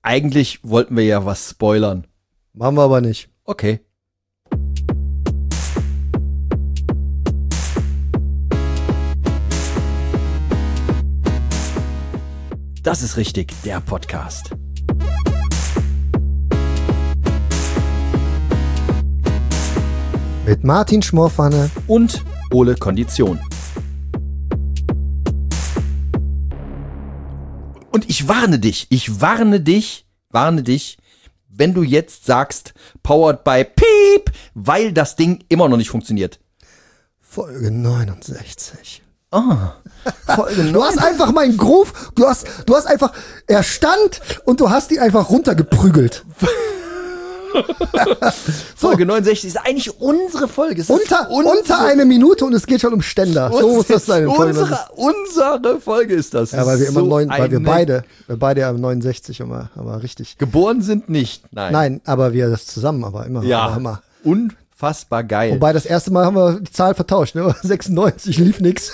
Eigentlich wollten wir ja was spoilern. Machen wir aber nicht. Okay. Das ist richtig, der Podcast. Mit Martin Schmorpfanne Und Ole Kondition. Und ich warne dich, wenn du jetzt sagst, powered by Piep, weil das Ding immer noch nicht funktioniert. Folge 69. Folge Du hast einfach meinen Groove, du hast einfach, er stand und du hast ihn einfach runtergeprügelt. Folge 69 ist eigentlich unsere Folge. Es ist Unter eine Minute und es geht schon um Ständer. So muss das sein. Unsere Folge ist das. Ja, weil wir immer so weil wir beide ja 69 immer richtig. Geboren sind nicht. Nein, aber wir das zusammen, aber immer. Ja, aber immer. Unfassbar geil. Wobei das erste Mal haben wir die Zahl vertauscht, ne? 96 lief nix.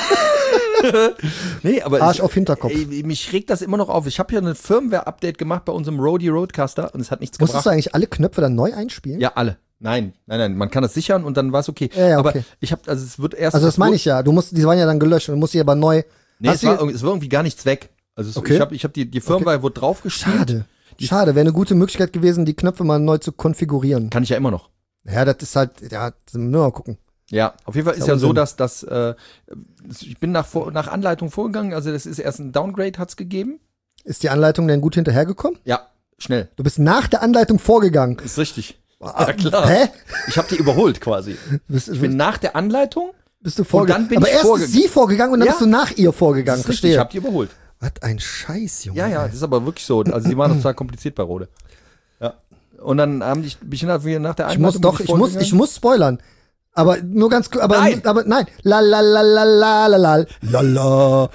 Nee, aber Arsch auf Hinterkopf. Mich regt das immer noch auf. Ich habe hier ein Firmware-Update gemacht bei unserem Roadie Roadcaster und es hat nichts Musstest gebracht. du eigentlich alle Knöpfe dann neu einspielen? Ja, alle. Nein, man kann das sichern und dann war es okay. Ja, aber okay. es wird erst. Also das meine ich ja. Die waren ja dann gelöscht und du musst sie aber neu. Nee, es war irgendwie gar nichts weg. Also Okay. ich hab die Firmware wurde draufgespielt. Schade, wäre eine gute Möglichkeit gewesen, die Knöpfe mal neu zu konfigurieren. Kann ich ja immer noch. Ja, das ist halt, ja, nur mal gucken. Ja, auf jeden Fall ist ja ja so, Unsinn. dass ich bin nach Anleitung vorgegangen, also das ist erst ein Downgrade hat's gegeben. Ist die Anleitung denn gut hinterhergekommen? Ja, schnell. Du bist nach der Anleitung vorgegangen. Ist richtig. Ja, klar. Hä? Ich habe die überholt quasi. Ich bin nach der Anleitung. Bist du vorgegangen? Und dann bin Aber ich erst ist vorgegangen. sie vorgegangen und dann Ja. bist du nach ihr vorgegangen. Das ist richtig, Verstehe. ich habe die überholt. Was ein Scheiß, Junge. Ja, das ist aber wirklich so. Also die waren total kompliziert bei Rode. Ja. Und dann haben die mich nach der Anleitung. Ich muss spoilern. Aber nur ganz kurz, Nein. aber nein. La la la la la la la la la.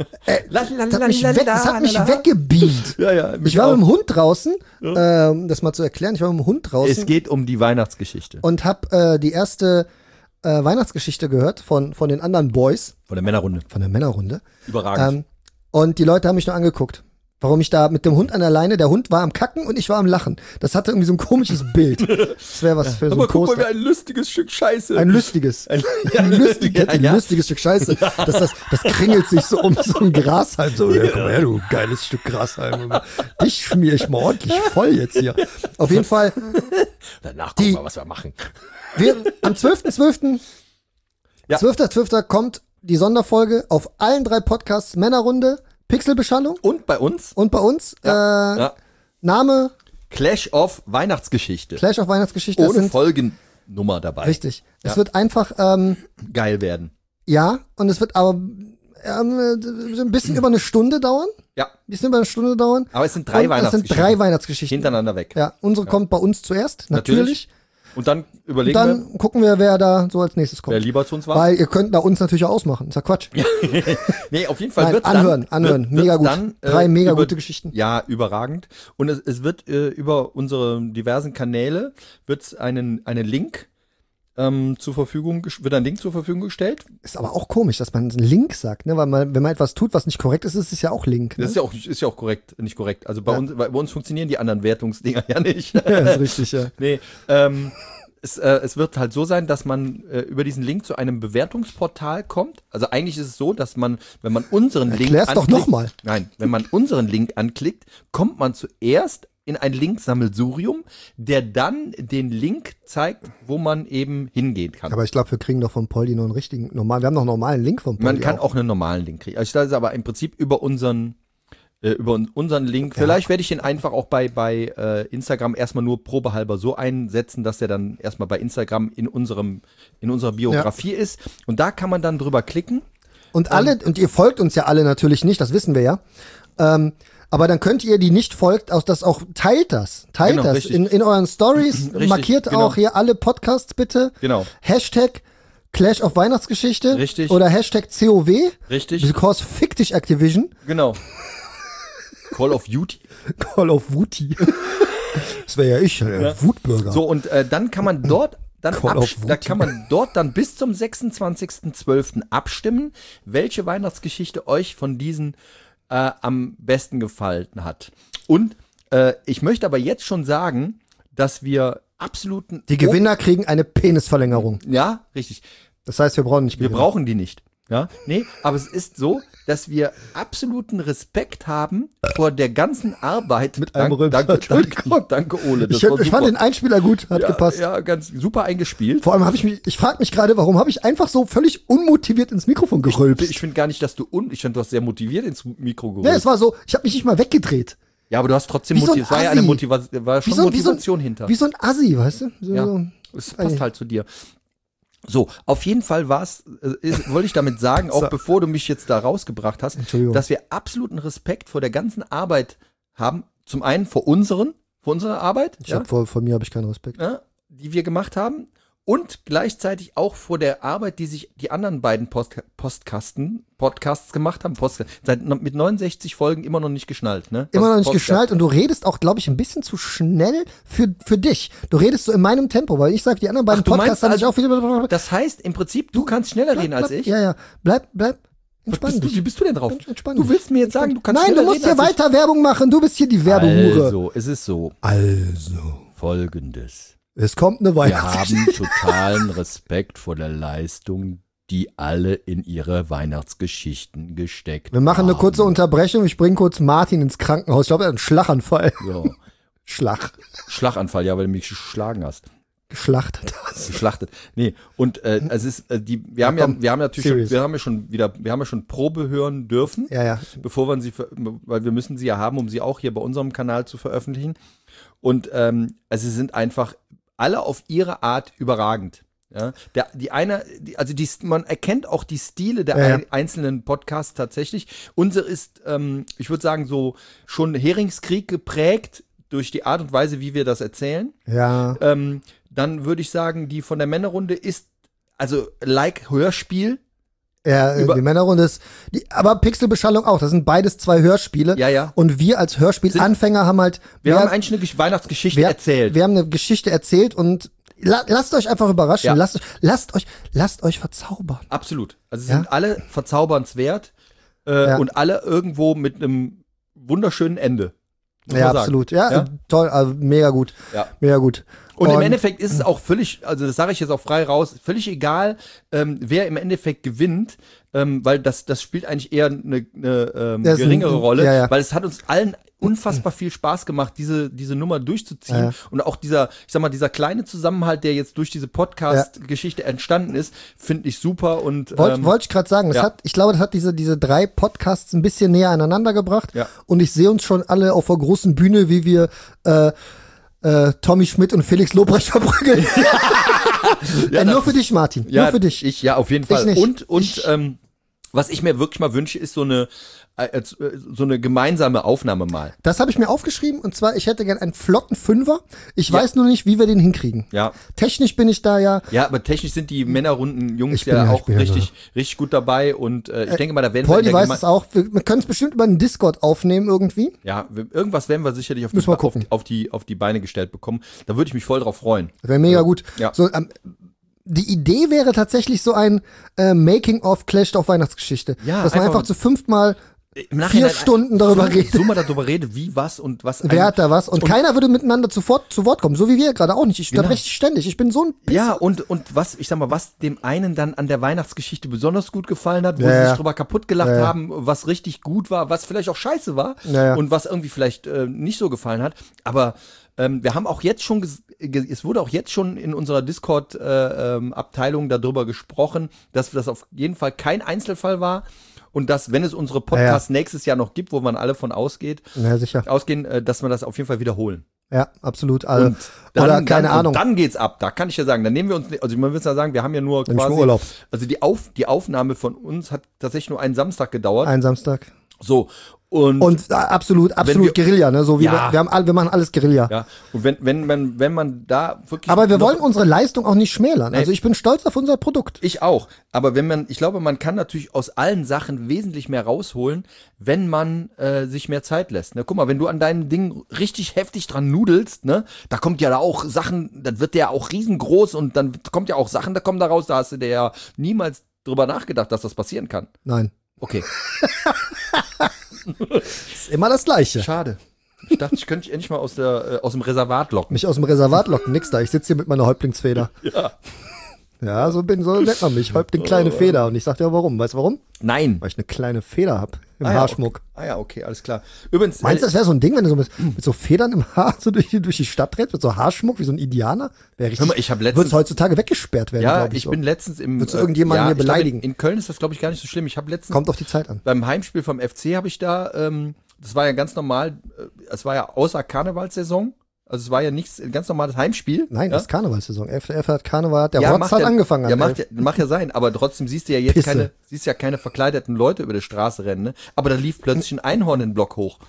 Das hat mich weggebeamt. Ja, Ich war mit dem Hund draußen, das mal zu erklären, ich war mit dem Hund draußen Es geht um die Weihnachtsgeschichte. und hab die erste Weihnachtsgeschichte gehört von den anderen Boys, Von der Männerrunde. von der Männerrunde. Überragend. Und die Leute haben mich nur angeguckt. Warum ich da mit dem Hund an der Leine, der Hund war am Kacken und ich war am Lachen. Das hatte irgendwie so ein komisches Bild. Das wäre was für so ein Aber guck mal, Poster. wie ein lustiges Stück Scheiße. Ein lustiges. Ein lustiges Stück Scheiße. Das kringelt sich so um so ein Grashalm. So, ja, komm her, du geiles Stück Grashalm. Dich schmier ich mal ordentlich voll jetzt hier. Auf jeden Fall, Danach gucken wir, was wir machen. am 12.12. Ja. 12.12. kommt die Sonderfolge auf allen 3 Podcasts Männerrunde, Pixelbeschallung Und bei uns und bei uns ja. Name Clash of Weihnachtsgeschichte. Clash of Weihnachtsgeschichte. Ohne Folgennummer dabei. Richtig. Ja. Es wird einfach, Geil werden. ja, und es wird aber so ein bisschen über eine Stunde dauern. Ja. Aber es sind 3 Und Weihnachtsgeschichten. Es sind 3 Weihnachtsgeschichten. Hintereinander weg. Ja, unsere kommt bei uns zuerst, natürlich. Und dann überlegen Dann gucken wir, wer da so als nächstes kommt. wer lieber zu uns war. Weil ihr könnt da uns natürlich auch ausmachen. Ist ja Quatsch. Nee, auf jeden Fall Nein, wird's anhören. wird's Mega gut. Dann, 3 mega über- gute Geschichten. Ja, überragend. Und es wird über unsere diversen Kanäle wird's einen Link wird ein Link zur Verfügung gestellt. Ist aber auch komisch, dass man einen Link sagt, ne? Weil wenn man etwas tut, was nicht korrekt ist, ist es ja auch Link. Ne? Das ist ja auch korrekt, nicht korrekt. Also bei uns funktionieren die anderen Wertungsdinger ja nicht. Ja, ist richtig, ja. Nee, es wird halt so sein, dass man über diesen Link zu einem Bewertungsportal kommt. Also eigentlich ist es so, dass man, wenn man unseren Link Erklär's doch noch mal. Nein, wenn man unseren Link anklickt, kommt man zuerst in ein Linksammelsurium, der dann den Link zeigt, wo man eben hingehen kann. Aber ich glaube, wir kriegen doch von Poldi noch einen richtigen, wir haben noch einen normalen Link von Poldi. Man kann auch einen normalen Link kriegen. Also das ist aber im Prinzip über unseren Link. Vielleicht werde ich den einfach auch bei Instagram erstmal nur probehalber so einsetzen, dass der dann erstmal bei Instagram in unserer Biografie ist. Und da kann man dann drüber klicken. Und und ihr folgt uns ja alle natürlich nicht, das wissen wir ja. Aber dann könnt ihr, die nicht folgt, teilt das. Genau, das richtig. in euren Stories. Richtig, Markiert genau. auch hier alle Podcasts bitte. Genau. Hashtag Clash of Weihnachtsgeschichte. Richtig. Oder Hashtag COW. Richtig. Because fick dich Activision. Genau. Call of Duty. Call of Duty. Das wäre ja ich, Wutbürger. So, und dann kann man dort Call of Duty. da kann man dort dann bis zum 26.12. abstimmen, welche Weihnachtsgeschichte euch von diesen am besten gefallen hat. Und Ich möchte aber jetzt schon sagen, dass wir absoluten... Die Gewinner kriegen eine Penisverlängerung. Ja, richtig. Das heißt, wir brauchen nicht Wir gewinnen. brauchen die nicht. Ja, nee, aber es ist so, dass wir absoluten Respekt haben vor der ganzen Arbeit. Mit einem Rülpser. Danke, Ole. Das Ich war fand super. den Einspieler gut, hat gepasst. Ja, ganz super eingespielt. Vor allem ich frage mich gerade, warum habe ich einfach so völlig unmotiviert ins Mikrofon gerülpst? Ich finde gar nicht, dass ich finde, du hast sehr motiviert ins Mikro geholt. Ja, es war so, ich habe mich nicht mal weggedreht. Ja, aber du hast trotzdem Wie so ein motiviert. Es war ja Assi. eine Motivation, war schon Motivation hinter. Wie so ein Assi, weißt du? So, Ja. Es passt halt zu dir. So, auf jeden Fall wollte ich damit sagen, auch bevor du mich jetzt da rausgebracht hast, Entschuldigung. dass wir absoluten Respekt vor der ganzen Arbeit haben. Zum einen vor unserer Arbeit, Vor mir habe ich keinen Respekt. ja, die wir gemacht haben. Und gleichzeitig auch vor der Arbeit, die sich die anderen beiden Podcasts gemacht haben. Mit 69 Folgen immer noch nicht geschnallt, ne? Immer noch nicht geschnallt und du redest auch, glaube ich, ein bisschen zu schnell für dich. Du redest so in meinem Tempo, weil ich sage, die anderen beiden Ach, du Podcasts meinst haben sich auch wieder... Das heißt, im Prinzip, du kannst schneller reden als ich. Ja, bleib entspannt. Wie bist du denn drauf? Entspann Du dich. willst mir jetzt sagen, du kannst Nein, du schneller musst reden hier als weiter Werbung machen. Du bist hier die Werbehure. Also, es ist so. Folgendes. Es kommt eine Wir Weihnachtsgeschichte. haben totalen Respekt vor der Leistung, die alle in ihre Weihnachtsgeschichten gesteckt Wir machen eine haben. kurze Unterbrechung. Ich bringe kurz Martin ins Krankenhaus. Ich glaube, er hat einen Schlaganfall. So. Schlaganfall, ja, weil du mich geschlagen hast. Geschlachtet hast. Geschlachtet. Nee, und es ist wir haben ja schon Probe hören dürfen, Ja. bevor wir weil wir müssen sie ja haben, um sie auch hier bei unserem Kanal zu veröffentlichen. Und also sie sind einfach alle auf ihre Art überragend. Ja, man erkennt auch die Stile der einzelnen Podcasts tatsächlich. Unsere ist, ich würde sagen, so schon Heringskrieg geprägt durch die Art und Weise, wie wir das erzählen. Ja. Dann würde ich sagen, die von der Männerrunde ist, also like Hörspiel. Ja, die Männerrunde ist, aber Pixelbeschallung auch. Das sind beides 2 Hörspiele. Ja. Und wir als Hörspielanfänger haben halt. Wir haben eigentlich eine Weihnachtsgeschichte erzählt. Wir haben eine Geschichte erzählt und lasst euch einfach überraschen. Ja. Lasst euch verzaubern. Absolut. Also sie sind alle verzaubernswert und alle irgendwo mit einem wunderschönen Ende. Muss Ja, man sagen. absolut. Ja, toll, also mega gut. Ja. Mega gut. Und im Endeffekt ist es auch völlig, also das sage ich jetzt auch frei raus, völlig egal, wer im Endeffekt gewinnt, weil das spielt eigentlich eher eine geringere Rolle, weil es hat uns allen unfassbar viel Spaß gemacht, diese Nummer durchzuziehen. Ja. Und auch dieser kleine Zusammenhalt, der jetzt durch diese Podcast-Geschichte entstanden ist, finde ich super. Und wollte ich gerade sagen, ich glaube, das hat diese 3 Podcasts ein bisschen näher aneinander gebracht. Ja. Und ich sehe uns schon alle auf der großen Bühne, wie wir Tommy Schmidt und Felix Lobrecht verprügeln. Nur für dich, Martin. Ja, nur für dich. Auf jeden Fall. nicht. Und was ich mir wirklich mal wünsche, ist so eine gemeinsame Aufnahme mal. Das habe ich mir aufgeschrieben und zwar, ich hätte gern einen flotten Fünfer. Ich weiß nur nicht, wie wir den hinkriegen. Ja. Technisch bin ich da ja. Ja, aber technisch sind die Männerrunden-Jungs auch richtig gut dabei und ich denke mal, da werden Poldi weiß es auch. Wir können es bestimmt über einen Discord aufnehmen irgendwie. Ja, irgendwas werden wir sicherlich auf die Beine gestellt bekommen. Da würde ich mich voll drauf freuen. Das wäre mega gut. Ja. So, die Idee wäre tatsächlich so ein Making-of Clash auf Weihnachtsgeschichte. Ja, dass man einfach zu 5-mal im Nachhinein 4 Stunden darüber redet. So mal darüber redet, wie, was und was. Wer hat da was? Und keiner würde miteinander zu Wort kommen, so wie wir gerade auch nicht. Ich unterbreche dich ständig. Ich bin so ein Pisser. Ja, und was dem einen dann an der Weihnachtsgeschichte besonders gut gefallen hat, wo sie sich drüber kaputt gelacht haben, was richtig gut war, was vielleicht auch scheiße war und was irgendwie vielleicht nicht so gefallen hat. Aber wir haben auch jetzt schon, es wurde auch jetzt schon in unserer Discord-Abteilung darüber gesprochen, dass das auf jeden Fall kein Einzelfall war. Und dass, wenn es unsere Podcasts nächstes Jahr noch gibt, wo man alle von ausgehen, dass wir das auf jeden Fall wiederholen. Ja, absolut. Und dann, oder keine Ahnung. Und dann geht's ab. Da kann ich ja sagen, dann nehmen wir uns, also man will ja sagen, wir haben ja nur quasi Urlaub. Also die Aufnahme von uns hat tatsächlich nur einen Samstag gedauert. Ein Samstag. So. Und absolut Guerilla, ne? So wie wir machen alles Guerilla. Ja. Und wenn man da wirklich. Aber wir wollen unsere Leistung auch nicht schmälern. Also ich bin stolz auf unser Produkt. Ich auch. Aber ich glaube, man kann natürlich aus allen Sachen wesentlich mehr rausholen, wenn man sich mehr Zeit lässt. Ne? Guck mal, wenn du an deinem Ding richtig heftig dran nudelst, ne, da kommt ja da auch Sachen, das wird ja auch riesengroß und dann kommt ja auch Sachen, da kommen da raus, da hast du dir ja niemals drüber nachgedacht, dass das passieren kann. Nein. Okay. Ist immer das Gleiche. Schade. Ich dachte, ich könnte dich endlich mal aus dem Reservat locken. Mich aus dem Reservat locken, nix da. Ich sitze hier mit meiner Häuptlingsfeder. Ja. Ja, so nennt man mich. Häuptling kleine Feder. Und ich sag dir warum. Weißt du warum? Nein. Weil ich eine kleine Feder habe im ja, Haarschmuck. Okay, alles klar. Übrigens. Meinst du, das wäre so ein Ding, wenn du so mit so Federn im Haar so durch die Stadt trittst, mit so Haarschmuck wie so ein Indianer? Wäre richtig. Hör mal, ich habe letztens. Wird's heutzutage weggesperrt werden, Ja, glaub ich bin letztens im. Würdest du irgendjemanden hier ich glaub, beleidigen? In Köln ist das, glaube ich, gar nicht so schlimm. Ich habe letztens. Kommt auf die Zeit an. Beim Heimspiel vom FC habe ich da, das war ja ganz normal, es war ja außer Karnevalssaison. Also es war ja nichts, ein ganz normales Heimspiel. Nein, ja? das ist Karnevalssaison. FF hat Karneval, der Ja, Rotz hat angefangen. Ja, mag ja sein, aber trotzdem siehst du ja jetzt Pisse. keine verkleideten Leute über die Straße rennen, ne? Aber da lief plötzlich ein Einhorn in den Block hoch.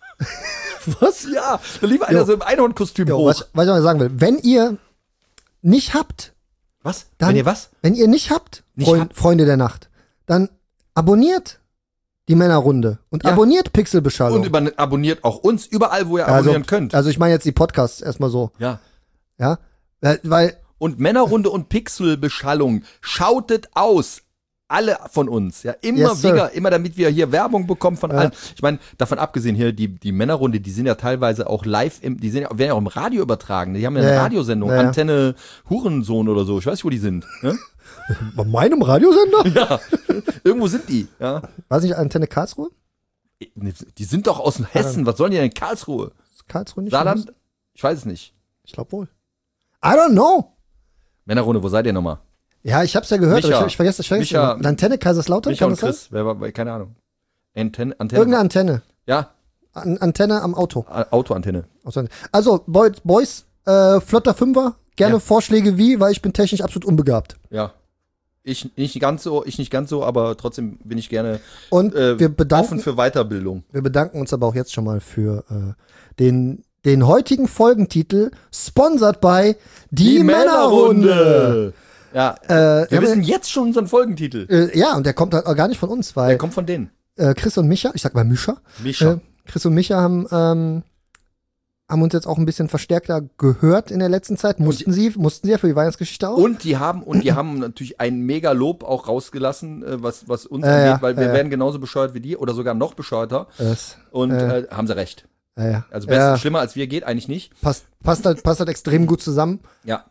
Was? Ja, da lief einer so im Einhornkostüm hoch. Was ich mal sagen will, wenn ihr nicht habt, Was? dann, Wenn ihr was? Wenn ihr nicht habt, Freunde der Nacht, dann abonniert die Männerrunde und abonniert Pixelbeschallung. Und abonniert auch uns überall, wo ihr abonnieren könnt. Also ich meine jetzt die Podcasts erstmal so. Ja. Ja, weil Und Männerrunde und Pixelbeschallung. Schautet aus. Alle von uns. Ja, Yes, sir. immer damit wir hier Werbung bekommen von allen. Ich meine, davon abgesehen hier, die Männerrunde, die sind ja teilweise auch live, werden ja auch im Radio übertragen. Die haben ja eine Radiosendung, Antenne Hurensohn oder so. Ich weiß nicht, wo die sind. Ne? bei meinem Radiosender? Ja, irgendwo sind die. Ja. Weiß nicht, Antenne Karlsruhe? Die sind doch aus Hessen. Was sollen die denn in Karlsruhe? Ist Karlsruhe nicht? Saarland? Ich weiß es nicht. Ich glaube wohl. I don't know. Männerrunde, wo seid ihr nochmal? Ja, ich hab's ja gehört, Micha. aber ich vergesse Micha. Antenne Kaiserslautern, Micha kann und das Chris. Wer war, keine Ahnung. Antenne. Irgendeine Antenne. Ja, Antenne am Auto. Autoantenne. Also, Boys, flotter Fünfer, gerne Vorschläge weil ich bin technisch absolut unbegabt. Ja. Ich nicht ganz so, aber trotzdem bin ich gerne Und wir offen für Weiterbildung. Wir bedanken uns aber auch jetzt schon mal für den heutigen Folgentitel, sponsored by Die Männerrunde. Ja, wir wissen jetzt schon unseren Folgentitel. Ja, und der kommt halt auch gar nicht von uns, weil Der kommt von denen. Chris und Micha, ich sag mal Mischa. Chris und Micha haben uns jetzt auch ein bisschen verstärkter gehört in der letzten Zeit. Mussten sie ja für die Weihnachtsgeschichte auch. Und die haben natürlich ein mega Lob auch rausgelassen, was uns angeht, weil wir werden genauso bescheuert wie die oder sogar noch bescheuerter. Und haben sie recht. Ja. Also schlimmer als wir geht eigentlich nicht. Passt halt extrem gut zusammen. Ja.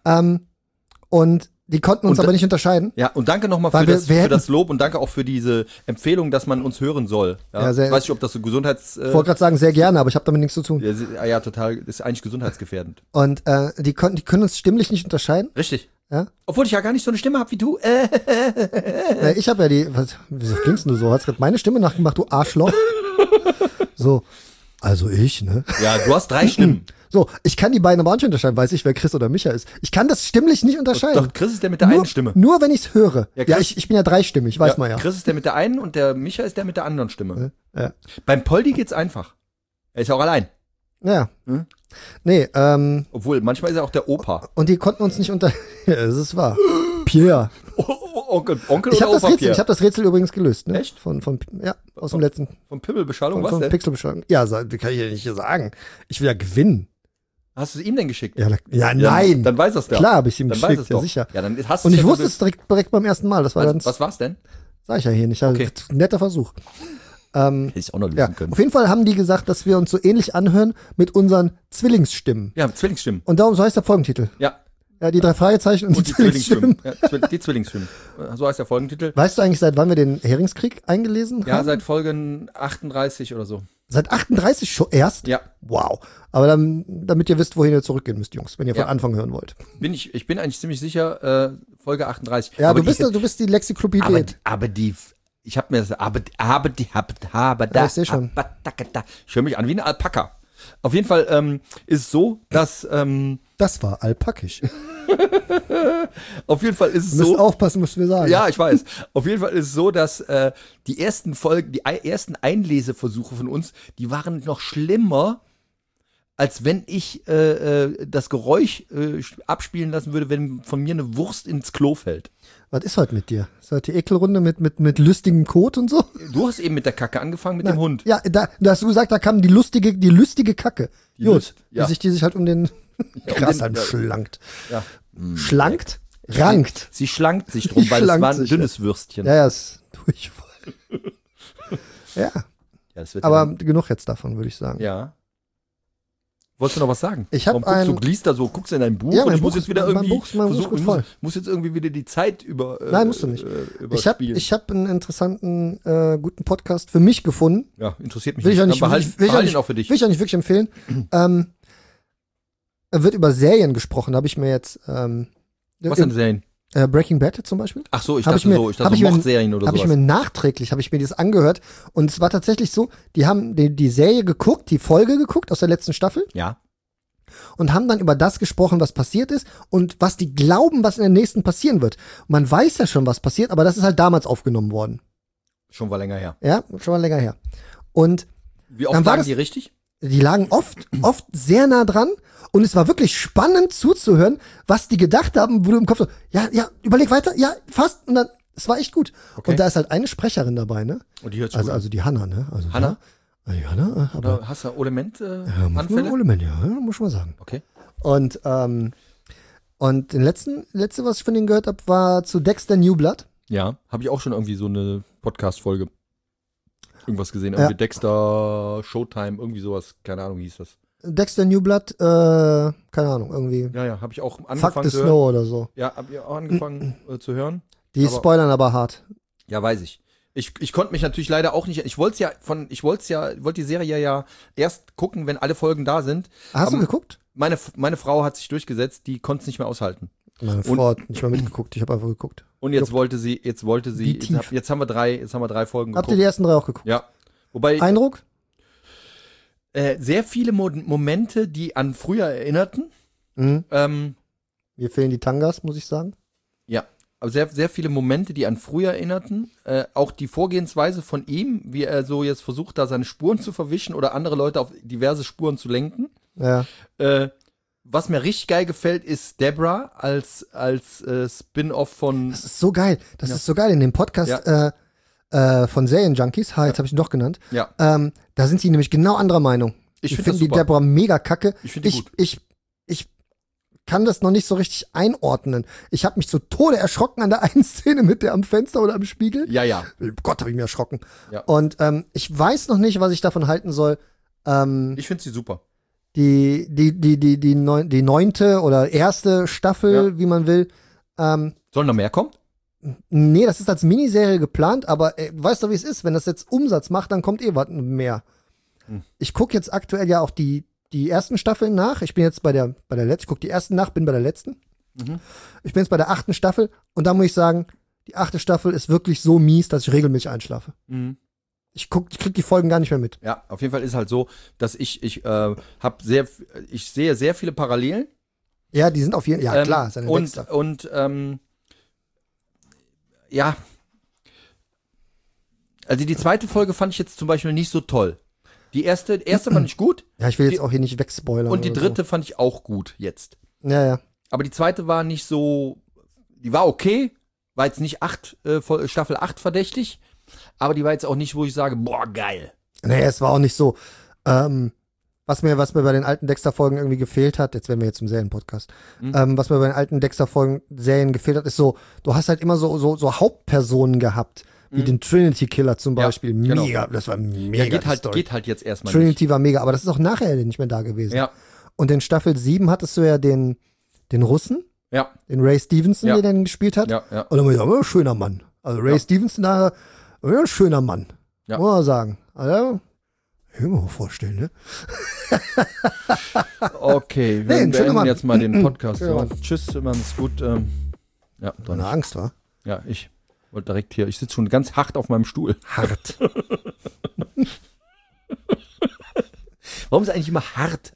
Und die konnten uns aber nicht unterscheiden. Ja, und danke nochmal für das Lob und danke auch für diese Empfehlung, dass man uns hören soll. Ja, ich weiß nicht, ob das so ich wollte gerade sagen, sehr gerne, aber ich habe damit nichts zu tun. Ja, total, ist eigentlich gesundheitsgefährdend. Und die können uns stimmlich nicht unterscheiden. Richtig. Ja? Obwohl ich ja gar nicht so eine Stimme habe wie du. Ich habe ja wieso klingst du so? Hast gerade meine Stimme nachgemacht, du Arschloch? So, also ich, ne? Ja, du hast 3 Stimmen. So, ich kann die beiden aber auch nicht unterscheiden, weiß ich, wer Chris oder Micha ist. Ich kann das stimmlich nicht unterscheiden. Doch, Chris ist der mit der einen Stimme. Nur wenn ich's höre. Ja, ich bin ja dreistimmig, weiß man ja. Chris ist der mit der einen und der Micha ist der mit der anderen Stimme. Ja. Beim Poldi geht's einfach. Er ist ja auch allein. Ja. Nee, obwohl, manchmal ist er auch der Opa. Und die konnten uns nicht ja, das ist wahr. Pierre. Onkel ich oder Opa Ich habe das Rätsel übrigens gelöst. Ne? Echt? Aus dem letzten. Von Pimmelbeschallung, was denn? Von Pixelbeschallung. Ja, das kann ich ja nicht sagen. Ich will ja gewinnen. Hast du es ihm denn geschickt? Ja, nein. Dann weiß er es doch. Klar habe ich es ihm dann geschickt, ja sicher. Ja, dann hast und ich wusste es direkt beim ersten Mal. Das war was war's denn? Sag ich ja hier nicht. Okay. Netter Versuch. Hätte ich auch noch lösen können. Auf jeden Fall haben die gesagt, dass wir uns so ähnlich anhören mit unseren Zwillingsstimmen. Ja, Zwillingsstimmen. Und darum so heißt der Folgentitel. Ja. Ja, die 3 Fragezeichen und die Zwillingsstimmen. Ja, die Zwillingsstimmen. So heißt der Folgentitel. Weißt du eigentlich, seit wann wir den Heringskrieg eingelesen haben? Ja, seit Folgen 38 oder so. Seit 38 schon erst? Ja. Wow. Aber damit ihr wisst, wohin ihr zurückgehen müsst, Jungs, wenn ihr von Anfang hören wollt. Ich bin eigentlich ziemlich sicher, Folge 38. Ja, aber du bist die Lexiklopädie. Ich habe mir das, ich schon. Ich höre mich an wie ein Alpaka. Auf jeden Fall ist es so, dass das war alpakisch. Auf jeden Fall ist es so. Du musst aufpassen, was wir sagen. Ja, ich weiß. Auf jeden Fall ist es so, dass die ersten Folgen, die ersten Einleseversuche von uns, die waren noch schlimmer, als wenn ich das Geräusch abspielen lassen würde, wenn von mir eine Wurst ins Klo fällt. Was ist heute mit dir? Ist heute die Ekelrunde mit lustigem Kot und so? Du hast eben mit der Kacke angefangen, mit dem Hund. Ja, da hast du gesagt, da kam die lustige Kacke. Gut, die sich halt um den Grashalm schlankt. Ja. Schlankt? Rankt. Sie schlankt sich drum, weil es war ein dünnes Würstchen. Ja, ist Durchfall. Ja. Das wird aber genug jetzt davon, würde ich sagen. Ja. Wolltest du noch was sagen? Ich hab du liest da so, guckst in dein Buch Ja, und mein ich muss Buch jetzt wieder ist- mein irgendwie Buch ist- mein Buch ist gut voll. muss jetzt irgendwie wieder die Zeit Nein, musst du nicht. überspielen. Ich hab einen interessanten, guten Podcast für mich gefunden. Ja, interessiert mich Will ich auch nicht. nicht, Dann will ich auch behalt nicht, ihn auch für dich. will ich auch nicht wirklich empfehlen. Wird über Serien gesprochen, da habe ich mir jetzt Was denn Serien? Breaking Bad zum Beispiel. Ach so, ich Hab dachte ich mir- so, hab ich mir- Mordserien oder Habe ich sowas. mir nachträglich, habe ich mir das angehört und es war tatsächlich so, die haben die Serie geguckt, die Folge geguckt aus der letzten Staffel Ja. und haben dann über das gesprochen, was passiert ist und was die glauben, was in der nächsten passieren wird. Und man weiß ja schon, was passiert, aber das ist halt damals aufgenommen worden. Schon war länger her. Ja, schon mal länger her. Und Wie oft Dann war lagen das- die richtig? die lagen oft sehr nah dran und es war wirklich spannend zuzuhören, was die gedacht haben, wo du im Kopf so, ja, überleg weiter, ja, fast und dann, es war echt gut. Okay. Und da ist halt eine Sprecherin dabei, ne? Und die hört Also die Hanna, ne? Also, Hanna? Ja, die Hanna, aber Oder hast du Element ja, muss man, Anfälle? Element, ja, muss man sagen. Okay. Und den letzte, was ich von denen gehört habe, war zu Dexter New Blood. Ja, habe ich auch schon irgendwie so eine Podcast-Folge irgendwas gesehen. Ja. Irgendwie Dexter, Showtime, irgendwie sowas. Keine Ahnung, wie hieß das. Dexter New Blood, keine Ahnung, irgendwie Ja, habe ich auch Fuck angefangen the zu hören. Snow oder so. Ja, habe ich auch angefangen zu hören. Die Aber- spoilern aber hart. Ja, weiß ich. Ich konnte mich natürlich leider auch nicht. Ich wollte die Serie ja erst gucken, wenn alle Folgen da sind. Hast du Aber geguckt? Meine Frau hat sich durchgesetzt, die konnte es nicht mehr aushalten. Meine Frau hat nicht mal mitgeguckt, ich habe einfach geguckt. Und jetzt wollte sie, Wie tief? jetzt haben wir drei Folgen Habt ihr geguckt. die ersten 3 auch geguckt? Ja. Wobei Eindruck? sehr viele Momente, die an früher erinnerten. Mhm. Ähm, Mir fehlen die Tangas, muss ich sagen. ja, aber sehr, sehr viele Momente, die an früher erinnerten. Auch die Vorgehensweise von ihm, wie er so jetzt versucht, da seine Spuren zu verwischen oder andere Leute auf diverse Spuren zu lenken. Ja. Was mir richtig geil gefällt, ist Debra als Spin-off von. Das ist so geil. Das Ja. ist so geil in dem Podcast von Serienjunkies. Jetzt habe ich ihn doch genannt. Ja, Da sind sie nämlich genau anderer Meinung. ich Ich finde das finde die super. Deborah mega kacke. Ich finde die gut. Ich kann das noch nicht so richtig einordnen. Ich habe mich zu Tode erschrocken an der einen Szene mit der am Fenster oder am Spiegel. Ja. Gott, habe ich mir erschrocken. Ja. Und ich weiß noch nicht, was ich davon halten soll. Ich finde sie super. Die 9. oder erste Staffel, wie man will. Sollen noch mehr kommen? Nee, das ist als Miniserie geplant, aber weißt du, wie es ist? Wenn das jetzt Umsatz macht, dann kommt was mehr. Ich gucke jetzt aktuell ja auch die ersten Staffeln nach. Ich bin jetzt bei der letzten, ich gucke die ersten nach, bin bei der letzten. Mhm. Ich bin jetzt bei der 8. Staffel und da muss ich sagen, die 8. Staffel ist wirklich so mies, dass ich regelmäßig einschlafe. Mhm. Ich krieg die Folgen gar nicht mehr mit. Ja, auf jeden Fall ist halt so, dass ich sehe sehr viele Parallelen. Ja, die sind auf jeden Fall, ja klar, seine und Dexter. ja, also die zweite Folge fand ich jetzt zum Beispiel nicht so toll. Die erste fand ich gut Ja, ich will jetzt auch hier nicht wegspoilern. und die oder dritte fand ich auch gut jetzt. So. Ja. Aber die zweite war nicht so, die war okay, war jetzt nicht Staffel 8 verdächtig, aber die war jetzt auch nicht, wo ich sage, boah, geil. Nee, es war auch nicht so. Was mir bei den alten Dexter-Folgen irgendwie gefehlt hat, jetzt werden wir jetzt zum Serienpodcast, was mir bei den alten Dexter-Folgen-Serien gefehlt hat, ist so, du hast halt immer so Hauptpersonen gehabt, wie den Trinity-Killer zum Ja, Beispiel. genau. Mega, das war mega. Ja, die Story. geht halt jetzt erstmal Trinity war mega, aber das ist auch nachher nicht mehr da gewesen. nicht. Ja, Und in Staffel 7 hattest du ja den Russen, ja, den Ray Stevenson, Ja. der den gespielt hat. ja. Und dann muss ich sagen, ein schöner Mann. Also Ray Ja. Stevenson, da, ein schöner Mann. Ja. Muss man sagen. Also, ich will mir mal vorstellen, ne? Okay, Nee, wir ein schöner beenden Mann. jetzt mal den Podcast. Ja. So. Tschüss, macht's gut. Ja, doch Deine nicht. Angst, war? Ja, ich wollte direkt hier, ich sitze schon ganz hart auf meinem Stuhl. Hart. Warum ist eigentlich immer hart?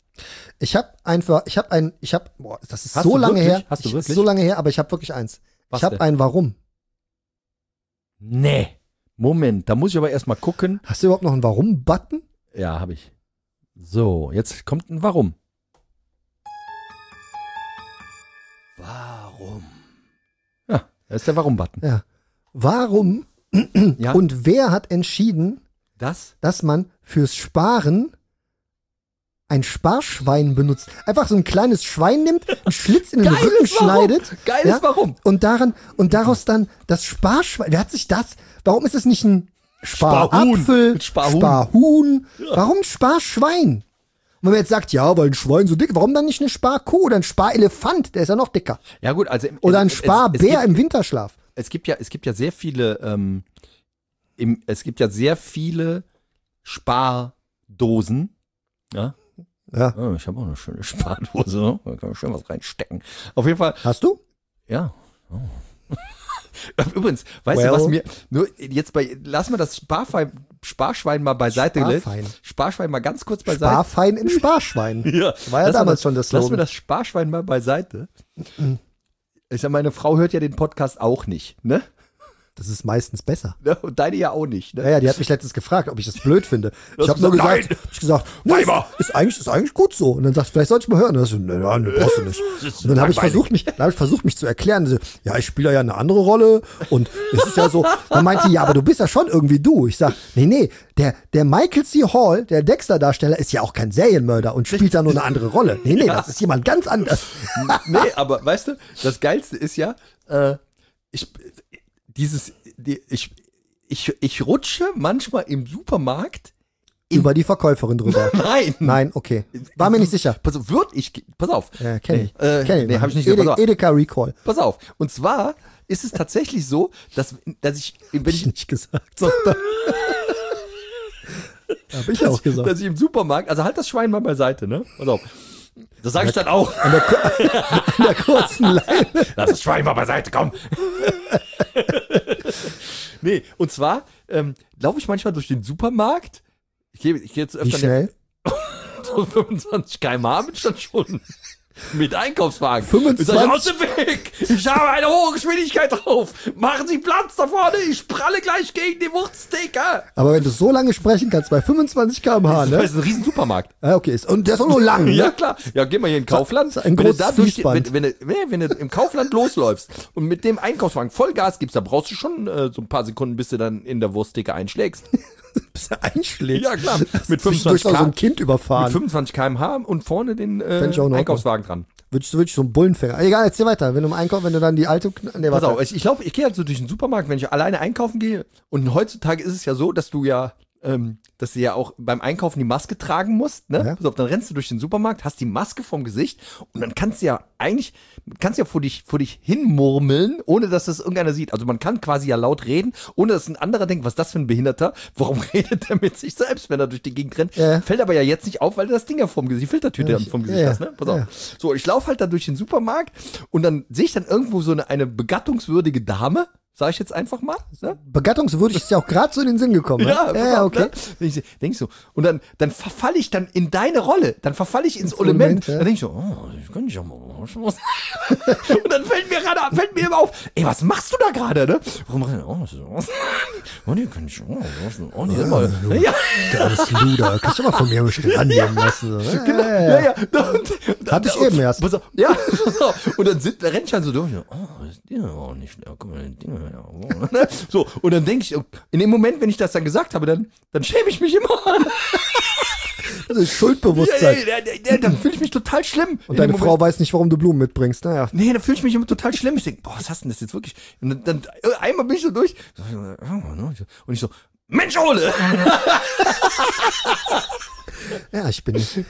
Boah, das ist Hast so du lange wirklich? her. Hast du Ist wirklich? so lange her, aber ich habe wirklich eins. Was Ich habe denn? ein Warum. Nee. Moment, da muss ich aber erstmal gucken. Hast du überhaupt noch einen Warum-Button? Ja, habe ich. So, jetzt kommt ein Warum. Warum? Ja, da ist der Warum-Button. Ja. Warum Ja, und wer hat entschieden, das? dass man fürs Sparen ein Sparschwein benutzt? Einfach so ein kleines Schwein nimmt, einen Schlitz in den Rücken schneidet. Geiles Ja? Warum. Und daraus dann das Sparschwein. Wer hat sich das? Warum ist es nicht ein Sparapfel, Sparhuhn. Sparhuhn? Warum Sparschwein? wenn man jetzt sagt, ja, weil ein Schwein so dick, warum dann nicht eine Sparkuh oder ein Sparelefant, der ist ja noch dicker. Ja gut, also oder ein Sparbär im Winterschlaf. Es gibt ja sehr viele Spardosen. Ja. Ja. Oh, ich habe auch eine schöne Spardose, ne? Da kann man schön was reinstecken. Auf jeden Fall. Hast du? Ja. Oh. Übrigens, weißt du, was mir nur jetzt lass mal das Sparschwein mal beiseite. Sparschwein mal ganz kurz beiseite. Sparfein im Sparschwein. Ja. War ja damals schon das Slogan. Lass mir das Sparschwein mal beiseite. Ich sag, meine Frau hört ja den Podcast auch nicht, ne? Das ist meistens besser. Ja, und deine ja auch nicht, ne? Ja, die hat mich letztens gefragt, ob ich das blöd finde. Ich habe nur gesagt, nee, ist eigentlich gut so. Und dann sagt, vielleicht sollte ich mal hören. Und dann so, nee, brauchst du nicht. Und dann habe ich versucht, mich zu erklären. So, ja, ich spiele ja eine andere Rolle. Und es ist ja so. Dann meinte die, ja, aber du bist ja schon irgendwie du. Ich sag, nee, der Michael C. Hall, der Dexter-Darsteller, ist ja auch kein Serienmörder und spielt da nur eine andere Rolle. Nee, das ist jemand ganz anders. Nee, aber weißt du, das Geilste ist ja, ich rutsche manchmal im Supermarkt über die Verkäuferin drüber. Nein, okay. War mir nicht sicher. Pass auf. Kenn ich. Nee, hab ich nicht gesagt. Edeka Recall. Pass auf. Und zwar ist es tatsächlich so, dass ich, wenn ich nicht gesagt. Hab ich auch gesagt. Dass ich im Supermarkt, also halt das Schwein mal beiseite, ne? Pass auf. Das sage ich dann auch. An der kurzen Leine. Lass das Schwein mal beiseite, komm. Nee, und zwar laufe ich manchmal durch den Supermarkt. Ich gehe jetzt öfter. Wie schnell? So 25 km/h bin ich dann schon mit Einkaufswagen. 25? Ich sag, aus dem Weg! Ich habe eine hohe Geschwindigkeit drauf! Machen Sie Platz da vorne! Ich pralle gleich gegen die Wursttheke! Aber wenn du so lange sprechen kannst, bei 25 km/h, ne? Das ist ein riesen Supermarkt. Ja, okay. Und der ist auch nur lang, ne? Ja, klar. Ja, geh mal hier in Kaufland. Ein großes Fließband. Wenn du im Kaufland losläufst und mit dem Einkaufswagen Vollgas gibst, da brauchst du schon so ein paar Sekunden, bis du dann in der Wursttheke einschlägst. Bis er einschlägt. Ja, klar. Mit 25 km/h. So ein Kind überfahren. Mit 25 km/h und vorne den Einkaufswagen dran. Würdest du so ein Bullenfänger. Egal, erzähl weiter. Wenn du dann die alte. Nee, pass auf, ich gehe halt so durch den Supermarkt, wenn ich alleine einkaufen gehe. Und heutzutage ist es ja so, dass du ja auch beim Einkaufen die Maske tragen musst, ne? Ja. Pass auf, dann rennst du durch den Supermarkt, hast die Maske vorm Gesicht und dann kannst du ja vor dich hinmurmeln, ohne dass das irgendeiner sieht. Also man kann quasi ja laut reden, ohne dass ein anderer denkt, was ist das für ein Behinderter? Warum redet der mit sich selbst, wenn er durch die Gegend rennt? Ja. Fällt aber ja jetzt nicht auf, weil du das Ding ja vorm Gesicht, die Filtertüte vorm Gesicht hast, ne? Pass auf. Ja. So, ich laufe halt da durch den Supermarkt und dann sehe ich dann irgendwo so eine begattungswürdige Dame, sag ich jetzt einfach mal. Ne? Begattungswürdig ist ja auch gerade so in den Sinn gekommen. Ja, okay. Ne? Denk ich so. Und dann verfalle ich dann in deine Rolle. Dann verfalle ich ins Element. Ja. Dann denke ich so, ich kann nicht auch mal was. Und dann fällt mir immer auf, ey, was machst du da gerade, ne? Warum machst du das? Nee, kann ich auch nicht. Ja. Geiles Luder. Kannst du mal von mir ein bisschen annehmen lassen. So. Genau, ja. Hatte ich eben erst. Ja, und dann renn ich dann so durch. Das ist auch nicht schwer. Guck mal, so, und dann denke ich, in dem Moment, wenn ich das dann gesagt habe, dann schäme ich mich immer. Das ist Schuldbewusstsein. Ja, dann fühle ich mich total schlimm. Und deine Frau weiß nicht, warum du Blumen mitbringst. Naja. Nee, dann fühle ich mich immer total schlimm. Ich denke, boah, was hast du denn das jetzt wirklich? Und dann einmal bin ich so durch. Und ich so, Mensch, Ole! Ja, ich bin nicht.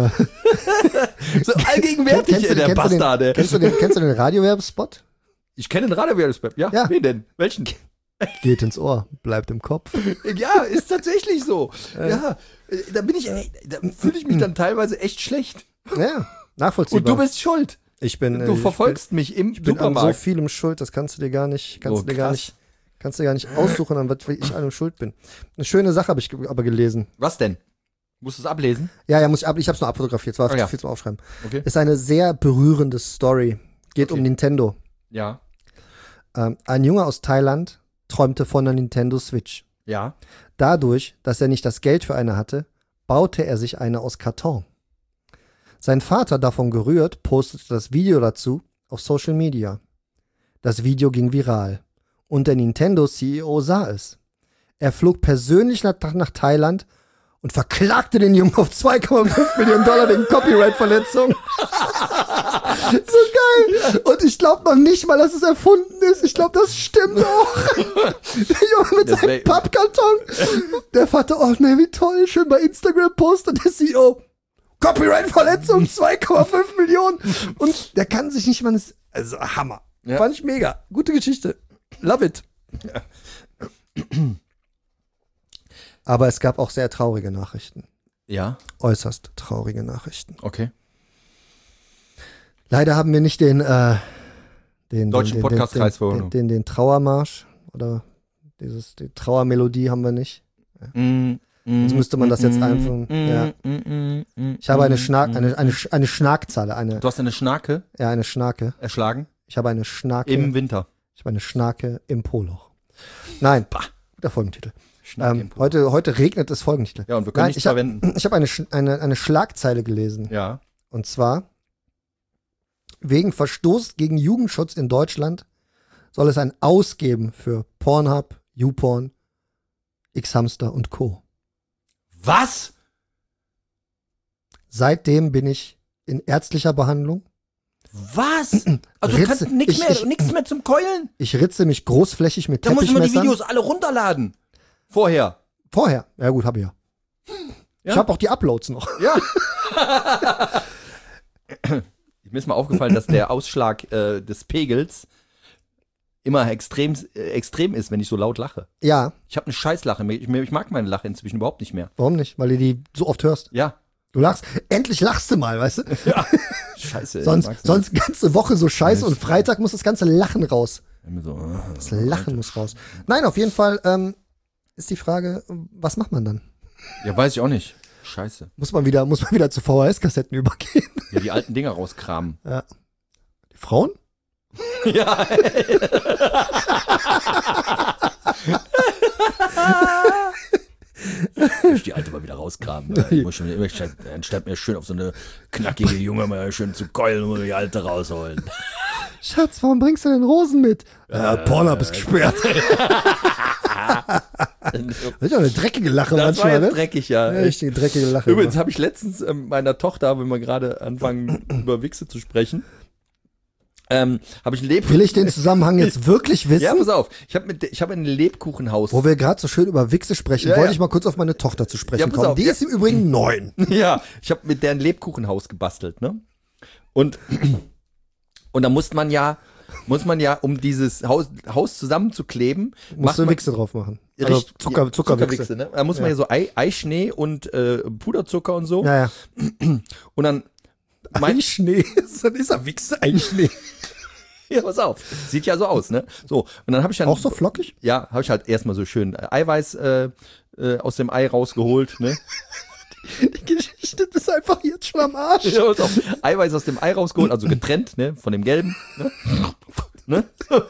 So allgegenwärtig, der Bastard. Kennst du den Radiowerbespot? Ich kenne den Radiowerbespot. Ja, wen denn? Welchen? Geht ins Ohr, bleibt im Kopf. Ja, ist tatsächlich so. Ja, da fühle ich mich dann teilweise echt schlecht. Ja, nachvollziehbar. Und du bist schuld. Du verfolgst mich im Supermarkt. Ich bin an so vielem schuld, das kannst du dir gar nicht aussuchen, an was ich allem schuld bin. Eine schöne Sache habe ich aber gelesen. Was denn? Musst du es ablesen? Ja, ich habe es nur abfotografiert, es war viel zum Aufschreiben. Okay. Ist eine sehr berührende Story. Geht um Nintendo. Ja. Ein Junge aus Thailand träumte von einer Nintendo Switch. Ja. Dadurch, dass er nicht das Geld für eine hatte, baute er sich eine aus Karton. Sein Vater, davon gerührt, postete das Video dazu auf Social Media. Das Video ging viral und der Nintendo-CEO sah es. Er flog persönlich nach Thailand und verklagte den Jungen auf $2,5 Millionen wegen Copyright-Verletzung. So geil. Und ich glaube noch nicht mal, dass es erfunden ist. Ich glaube, das stimmt auch. Der Junge mit seinem Pappkarton. Der Vater, oh nee, wie toll, schön bei Instagram postet der CEO. Copyright-Verletzung, 2,5 Millionen. Und der kann sich nicht mal... Also Hammer. Ja. Fand ich mega. Gute Geschichte. Love it. Ja. Aber es gab auch sehr traurige Nachrichten. Ja, Äußerst traurige Nachrichten. okay. Leider haben wir nicht den Deutschen Podcastkreis für den Trauermarsch oder die Trauermelodie haben wir nicht. Sonst müsste man das jetzt einfach. Ja. Ich habe eine Schnarkzahle. Du hast eine Schnarke Ja, eine Schnarke. erschlagen Ich habe eine Schnarke. im Winter. Ich habe eine Schnarke im Poloch. Nein, Bah. der Folgentitel. Schnarke im Poloch. Heute regnet es Folgentitel. Ja, und wir können nichts verwenden. Ich habe eine Schlagzeile gelesen. Ja. Und zwar: Wegen Verstoß gegen Jugendschutz in Deutschland soll es ein Aus geben für Pornhub, YouPorn, Xhamster und Co. Was? Seitdem bin ich in ärztlicher Behandlung. Was? Also du kannst nichts mehr zum Keulen? Ich ritze mich großflächig mit Da muss man die Teppichmessern. Videos alle runterladen. Vorher. Vorher. Ja gut, habe ich ja. Ja? Ich habe auch die Uploads noch. Ja. Mir ist mal aufgefallen, dass der Ausschlag des Pegels immer extrem ist, wenn ich so laut lache. Ja, Ich habe eine Scheißlache. Ich mag meine Lache inzwischen überhaupt nicht mehr. warum nicht? Weil du die so oft hörst. Ja. Du lachst. Endlich lachst du mal, weißt du? Ja. Scheiße. Sonst ganze Woche so scheiße und Freitag muss das ganze Lachen raus. So, Das Lachen muss raus. Nein, auf jeden Fall ist die Frage, was macht man dann? ja, weiß ich auch nicht. Scheiße. Muss man wieder zu VHS-Kassetten übergehen? Ja, die alten Dinger rauskramen. Ja. Die Frauen? Ja. Ich die alte mal wieder rauskramen. Ich muss schon, anstatt mir schön auf so eine knackige Junge mal schön zu keulen und die alte rausholen. Schatz, warum bringst du denn Rosen mit? Pornhub ist gesperrt. Das ist ja eine dreckige Lache Das war manchmal, jetzt ne? dreckig, ja. Ja, richtige dreckige Lache. Übrigens habe ich letztens meiner Tochter, wenn wir gerade anfangen, über Wichse zu sprechen, habe ich ein Will ich den Zusammenhang jetzt wirklich wissen? Ja, pass auf. Ich habe ein Lebkuchenhaus. Wo wir gerade so schön über Wichse sprechen, Ja, wollte ja. ich mal kurz auf meine Tochter zu sprechen Ja, pass kommen. auf, Die ja. ist im Übrigen 9. Ja, ich habe mit der ein Lebkuchenhaus gebastelt, ne? Und da muss man ja, um dieses Haus zusammenzukleben, Musst du man- Wichse drauf machen. Richtig, Also Zuckerwichse. ne? Da muss man ja so Eischnee und Puderzucker und so. Ja, ja. Und dann Eischnee. Dann ist er Wichse, Eischnee. ja, pass auf. Sieht ja so aus, ne? So, und dann habe ich dann Auch so flockig? ja, habe ich halt erstmal so schön Eiweiß aus dem Ei rausgeholt, ne? Die Geschichte ist einfach jetzt schon am Arsch. Ja, pass auf. Eiweiß aus dem Ei rausgeholt, also getrennt, ne, von dem gelben, ne?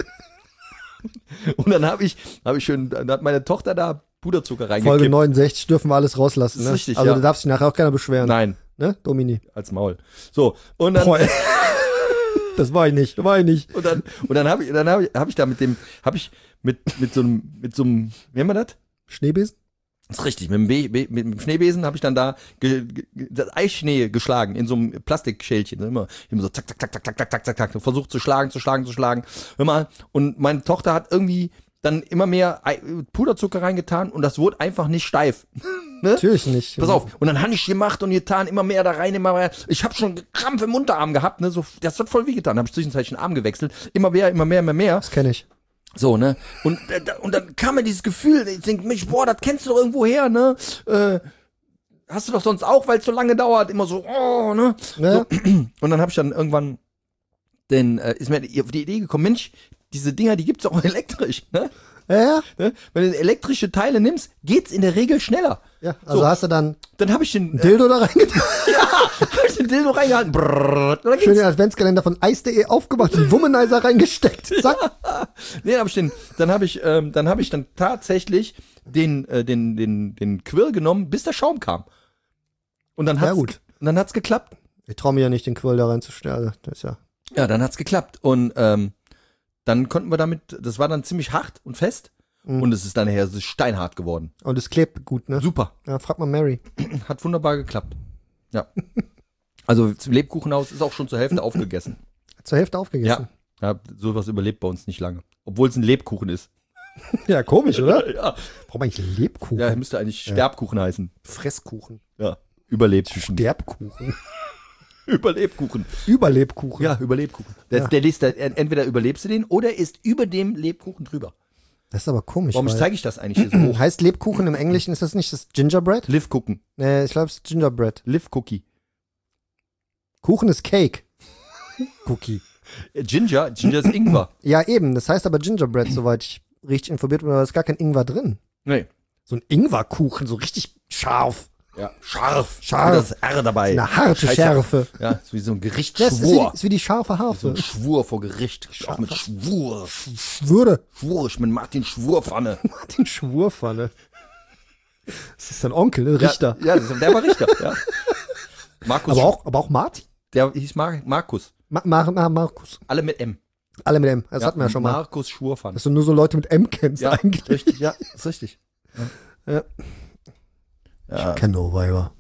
Und dann habe ich schön, dann hat meine Tochter da Puderzucker reingekippt. Folge 69 dürfen wir alles rauslassen. Das Ne? ist richtig, also ja. da darf sich nachher auch keiner beschweren. Nein, Ne, Domini? als Maul. So, und dann Boah, das war ich nicht. und dann habe ich da mit so einem, wie nennt man das? Schneebesen? Das ist richtig, mit dem Schneebesen habe ich dann da das Eischnee geschlagen in so einem Plastikschälchen. Immer so zack, zack, zack, zack, zack, zack, zack, zack, versucht zu schlagen. Hör mal, und meine Tochter hat irgendwie dann immer mehr Puderzucker reingetan und das wurde einfach nicht steif. Ne? Natürlich nicht. Pass auf. Und dann habe ich gemacht und getan, immer mehr da rein, immer mehr. Ich habe schon Krampf im Unterarm gehabt, ne? So, das hat voll wehgetan. Habe ich zwischenzeitlich den Arm gewechselt. Immer mehr. Das kenne ich. So, ne? Und dann kam mir dieses Gefühl, ich denke, Mensch, boah, das kennst du doch irgendwo her, ne? Hast du doch sonst auch, weil es so lange dauert, immer so, oh, ne? Ne? So. Und dann habe ich dann irgendwann, ist mir auf die Idee gekommen, Mensch, diese Dinger, die gibt's auch elektrisch, ne? Ja. Wenn du elektrische Teile nimmst, geht's in der Regel schneller. Ja, also So. hast du dann Dann habe ich den Dildo da reingetan. hab ich den Dildo reingehalten. Brrr, dann Schön ging's. den Adventskalender von Ice.de aufgemacht, den Womanizer reingesteckt. Zack. Nee, dann habe ich dann tatsächlich den Quirl genommen, bis der Schaum kam. Und dann hat's, Ja, gut. Und dann hat's geklappt. Ich traue mir ja nicht, den Quirl da reinzustellen. Also, das ist ja. Ja, dann hat's geklappt. Und dann konnten wir damit, das war dann ziemlich hart und fest. Und es ist dann nachher so steinhart geworden. Und es klebt gut, ne? Super. Ja, frag mal Mary. Hat wunderbar geklappt. Ja. Also zum Lebkuchenhaus ist auch schon zur Hälfte aufgegessen. Zur Hälfte aufgegessen. Ja, sowas überlebt bei uns nicht lange. Obwohl es ein Lebkuchen ist. Ja, komisch, oder? Ja, Warum eigentlich Lebkuchen? ja müsste eigentlich Sterbkuchen heißen. Fresskuchen. Ja. Überlebkuchen. Derbkuchen. Überlebkuchen. Überlebkuchen. Ja, Überlebkuchen. Ja. Der liest, entweder überlebst du den oder ist über dem Lebkuchen drüber. Das ist aber komisch. Warum weil- zeige ich das eigentlich hier so hoch? Heißt Lebkuchen im Englischen, ist das nicht das Gingerbread? Liv-Kuchen. Nee, ich glaube, es ist Gingerbread. Liv-Cookie. Kuchen ist Cake. Cookie. Ginger ist Ingwer. Ja, eben. Das heißt aber Gingerbread, soweit ich richtig informiert bin, aber da ist gar kein Ingwer drin. Nee. So ein Ingwerkuchen, so richtig scharf. Ja, scharf. Scharf. Das R dabei. Eine harte Scheiße. Schärfe. Ja, ist wie so ein Das Gerichtsschwur. ist wie die scharfe So Harfe. ein Schwur vor Gericht. Auch mit Schwur. Schwüre. Schwur, ich bin Martin Schwurpfanne. Martin Schwurpfanne. Das ist dein Onkel, ne? Richter. Ja, der war Richter. Ja. Markus. Aber auch Martin? Der hieß Markus. Markus. Alle mit M. Alle mit M. Das hatten wir ja schon mal. Markus Schwurpfanne. Dass du nur so Leute mit M kennst Ja, eigentlich. richtig. Ja, ist richtig. Ja. Ja. Ich kenne nur Weiber.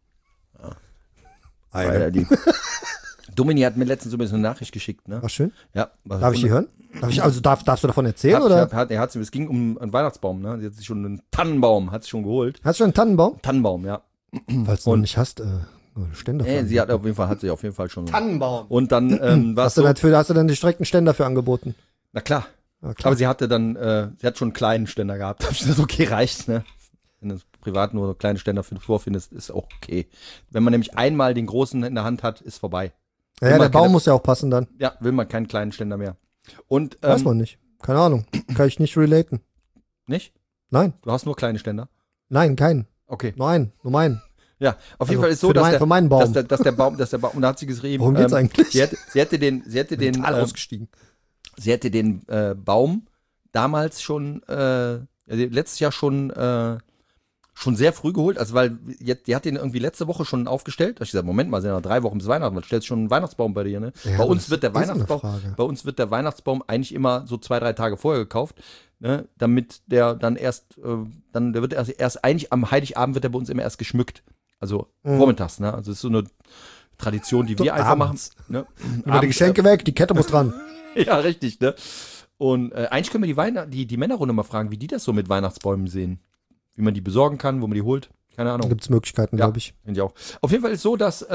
Eine. Die. Domini hat mir letztens übrigens eine Nachricht geschickt. Ne? War schön. Ja, Darf ich die hören? Darfst du davon erzählen? Oder? Es ging um einen Weihnachtsbaum. Ne? Sie hat sich schon einen Tannenbaum hat sie schon geholt. Hast du schon einen Tannenbaum? Tannenbaum, ja. Falls du noch nicht hast, Ständer. Sie hat sich auf jeden Fall schon. Tannenbaum. Und dann war es so. Hast du dann die direkten Ständer für angeboten? Na klar. Ja, klar. Aber sie hatte dann, sie hat schon einen kleinen Ständer gehabt. Da hab ich gesagt, okay, reicht, ne? Wenn du privat nur kleine Ständer vorfindest, ist auch okay. Wenn man nämlich einmal den großen in der Hand hat, ist vorbei. Ja, der Baum muss ja auch passen dann. Ja, will man keinen kleinen Ständer mehr. Und, Weiß man nicht. Keine Ahnung. Kann ich nicht relaten. nicht? Nein. Du hast nur kleine Ständer? Nein, keinen. Okay. Nur einen. Nur meinen. Ja, auf jeden Also Fall ist so, für meinen Baum. dass der Baum, und da hat sie geschrieben, Worum geht's eigentlich? Sie hätte den, Total ausgestiegen. sie hätte den Baum damals schon, letztes Jahr schon sehr früh geholt, also weil die hat den irgendwie letzte Woche schon aufgestellt. Da hab ich gesagt, Moment mal, sind ja noch 3 Wochen bis Weihnachten, was stellst du schon einen Weihnachtsbaum bei dir, ne? Ja, bei uns das wird der ist so eine Weihnachtsbaum, Frage. bei uns wird der Weihnachtsbaum eigentlich immer so 2-3 Tage vorher gekauft, ne? Damit der dann erst, der wird erst eigentlich am Heiligabend wird der bei uns immer erst geschmückt. Also vormittags, ne? Also das ist so eine Tradition, die So wir einfach abends. machen. Ne? Über die Geschenke weg, die Kette muss dran. Ja, richtig, ne? Und eigentlich können wir die Männerrunde mal fragen, wie die das so mit Weihnachtsbäumen sehen. Wie man die besorgen kann, wo man die holt. Keine Da Ahnung. gibt es Möglichkeiten, Ja. glaube ich. Finde ich auch. Auf jeden Fall ist so, dass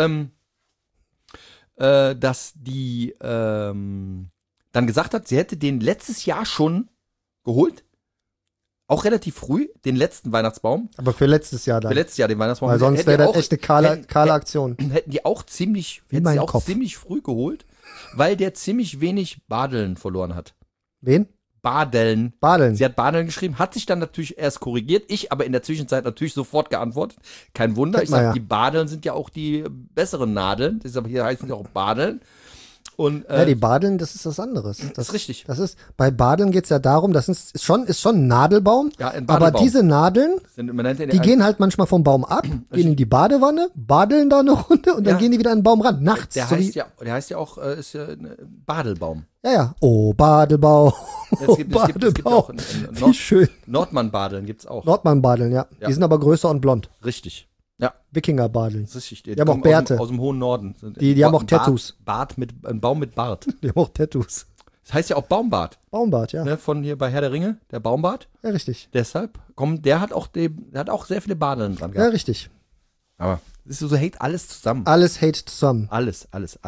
die dann gesagt hat, sie hätte den letztes Jahr schon geholt. Auch relativ früh, den letzten Weihnachtsbaum. Aber für letztes Jahr Für dann. letztes Jahr den Weihnachtsbaum. Weil sonst Hätten wäre die das auch- echt eine kahle hätten- Aktion. Hätten die auch ziemlich mein Kopf. früh geholt, weil der ziemlich wenig Badeln verloren hat. Wen? Badeln. Badeln. Sie hat Badeln geschrieben, hat sich dann natürlich erst korrigiert. Ich aber in der Zwischenzeit natürlich sofort geantwortet. Kein Wunder. Sag Ich mal, sage, ja. die Badeln sind ja auch die besseren Nadeln. Deshalb hier heißen sie auch Badeln. Und Ja, die Badeln, das ist was anderes. das ist richtig. Das ist, bei Badeln geht es ja darum, das ist schon ein Nadelbaum, Ja, ein aber Badelbaum. diese Nadeln, Man nennt den die gehen halt manchmal vom Baum ab, gehen in die Badewanne, badeln da eine Runde und dann Ja. gehen die wieder an den Baum ran, nachts. der so heißt wie, ja auch ist ja ein Badelbaum. ja. Oh, Badelbaum. Es gibt auch Badelbaum. in Wie schön. Nordmann-Badeln gibt es auch. Nordmann-Badeln, ja. Ja. Die sind aber größer und blond. Richtig. Ja, Wikinger-Badeln. das ist richtig. Die haben auch kommen Bärte. Aus dem hohen Norden. Die haben auch Tattoos. Ein Baum mit Bart. Die haben auch Tattoos. Das heißt ja auch Baumbart. Baumbart, ja. Ne, von hier bei Herr der Ringe, der Baumbart. Ja, richtig. Deshalb der hat auch sehr viele Badeln dran Ja, gehabt. richtig. Aber es ist so hängt alles zusammen. Alles hate zusammen. Alles.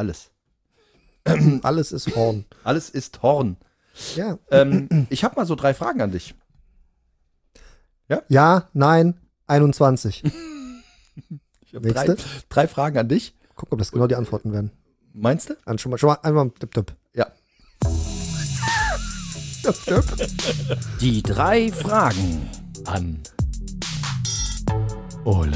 Alles ist Horn. Alles ist Horn. Ja. Ich habe mal so 3 Fragen an dich. Ja, nein, 21. Ich habe Nächste. 3 Fragen an dich. Guck, ob das genau die Antworten werden. Meinst du? Schon mal einmal tipp. Ja. Die 3 Fragen. An Ole.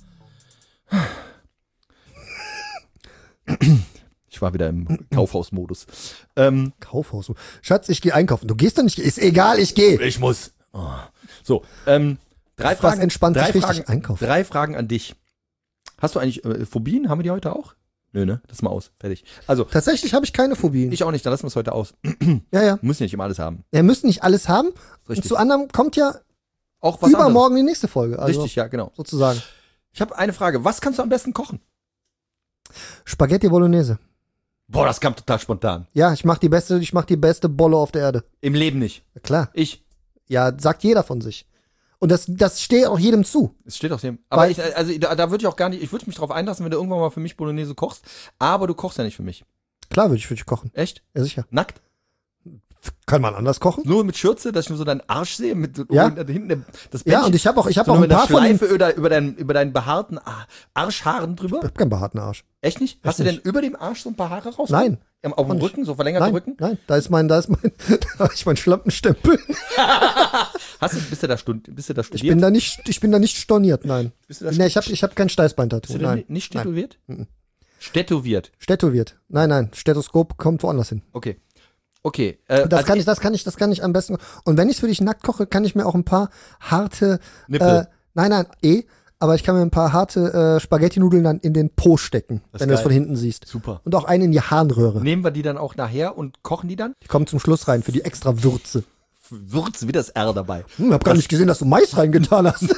Ich war wieder im Kaufhausmodus. Kaufhaus. Schatz, ich gehe einkaufen. Du gehst doch nicht. Ist egal, ich gehe. Ich muss. Oh. So, 3 Das Fragen. entspannt sich 3 richtig Fragen, einkaufen. 3 Fragen an dich. Hast du eigentlich Phobien? Haben wir die heute auch? Nö, ne? Das mal aus. Fertig. Also, Tatsächlich habe ich keine Phobien. ich auch nicht. Dann lassen wir es heute aus. Ja. Wir müssen nicht immer alles haben. Wir müssen nicht alles haben. Und Richtig. zu anderem kommt ja Auch was übermorgen die nächste Folge. Also anderes. Richtig, ja, genau. sozusagen. Ich habe eine Frage. Was kannst du am besten kochen? Spaghetti Bolognese. Boah, das kam total spontan. Ja, ich mach die beste Bolle auf der Erde. Im Leben nicht. Ja, klar. Ich. Ja, sagt jeder von sich. Und das steht auch jedem zu. Es steht auch dem. Aber da würde ich auch gar nicht, ich würde mich drauf einlassen, wenn du irgendwann mal für mich Bolognese kochst. Aber du kochst ja nicht für mich. Klar würde ich für dich kochen. Echt? Ja, sicher. Nackt? Kann man anders kochen? Nur mit Schürze, dass ich nur so deinen Arsch sehe, mit Ja. hinten das Ja, und ich habe auch ein paar von den... Schleife über deinen behaarten Arschhaaren drüber. Ich hab keinen behaarten Arsch. Echt nicht? Hast du nicht. denn über dem Arsch so ein paar Haare raus? Nein. Auf dem Rücken, so verlängerte Rücken? Nein, da habe ich mein Schlampenstempel. Bist du da studiert? Ich bin da nicht storniert, nein. Bist du da Nee, ich hab kein Steißbein-Tattoo, Bist du nein. denn nicht tätowiert? Tätowiert. Tätowiert. Nein, Stethoskop kommt woanders hin. Okay. Okay. Das kann ich am besten. Und wenn ich es für dich nackt koche, kann ich mir auch ein paar harte Nippel. Aber ich kann mir ein paar harte Spaghetti-Nudeln dann in den Po stecken, Das ist wenn du es geil. von hinten siehst. Super. Und auch einen in die Harnröhre. Nehmen wir die dann auch nachher und kochen die dann? Die kommen zum Schluss rein für die extra Würze. Würzen, wie das R dabei. Hab gar nicht gesehen, dass du Mais reingetan hast.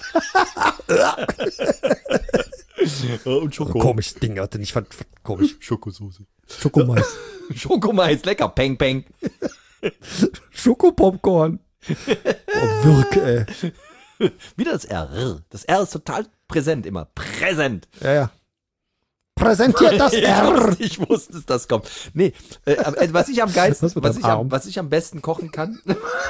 Und Schoko. Komisches Ding, Alter. Ich fand komisch. Schokosoße. Schokomais. Schokomais, lecker. Peng, peng. Schokopopcorn. Oh, Wirke, ey. Wieder das R. Das R ist total präsent immer. Präsent. Ja. Präsentiert das R. Ich wusste, dass das kommt. Nee, was ich am geilsten, Was mit deinem Arm? was ich am besten kochen kann.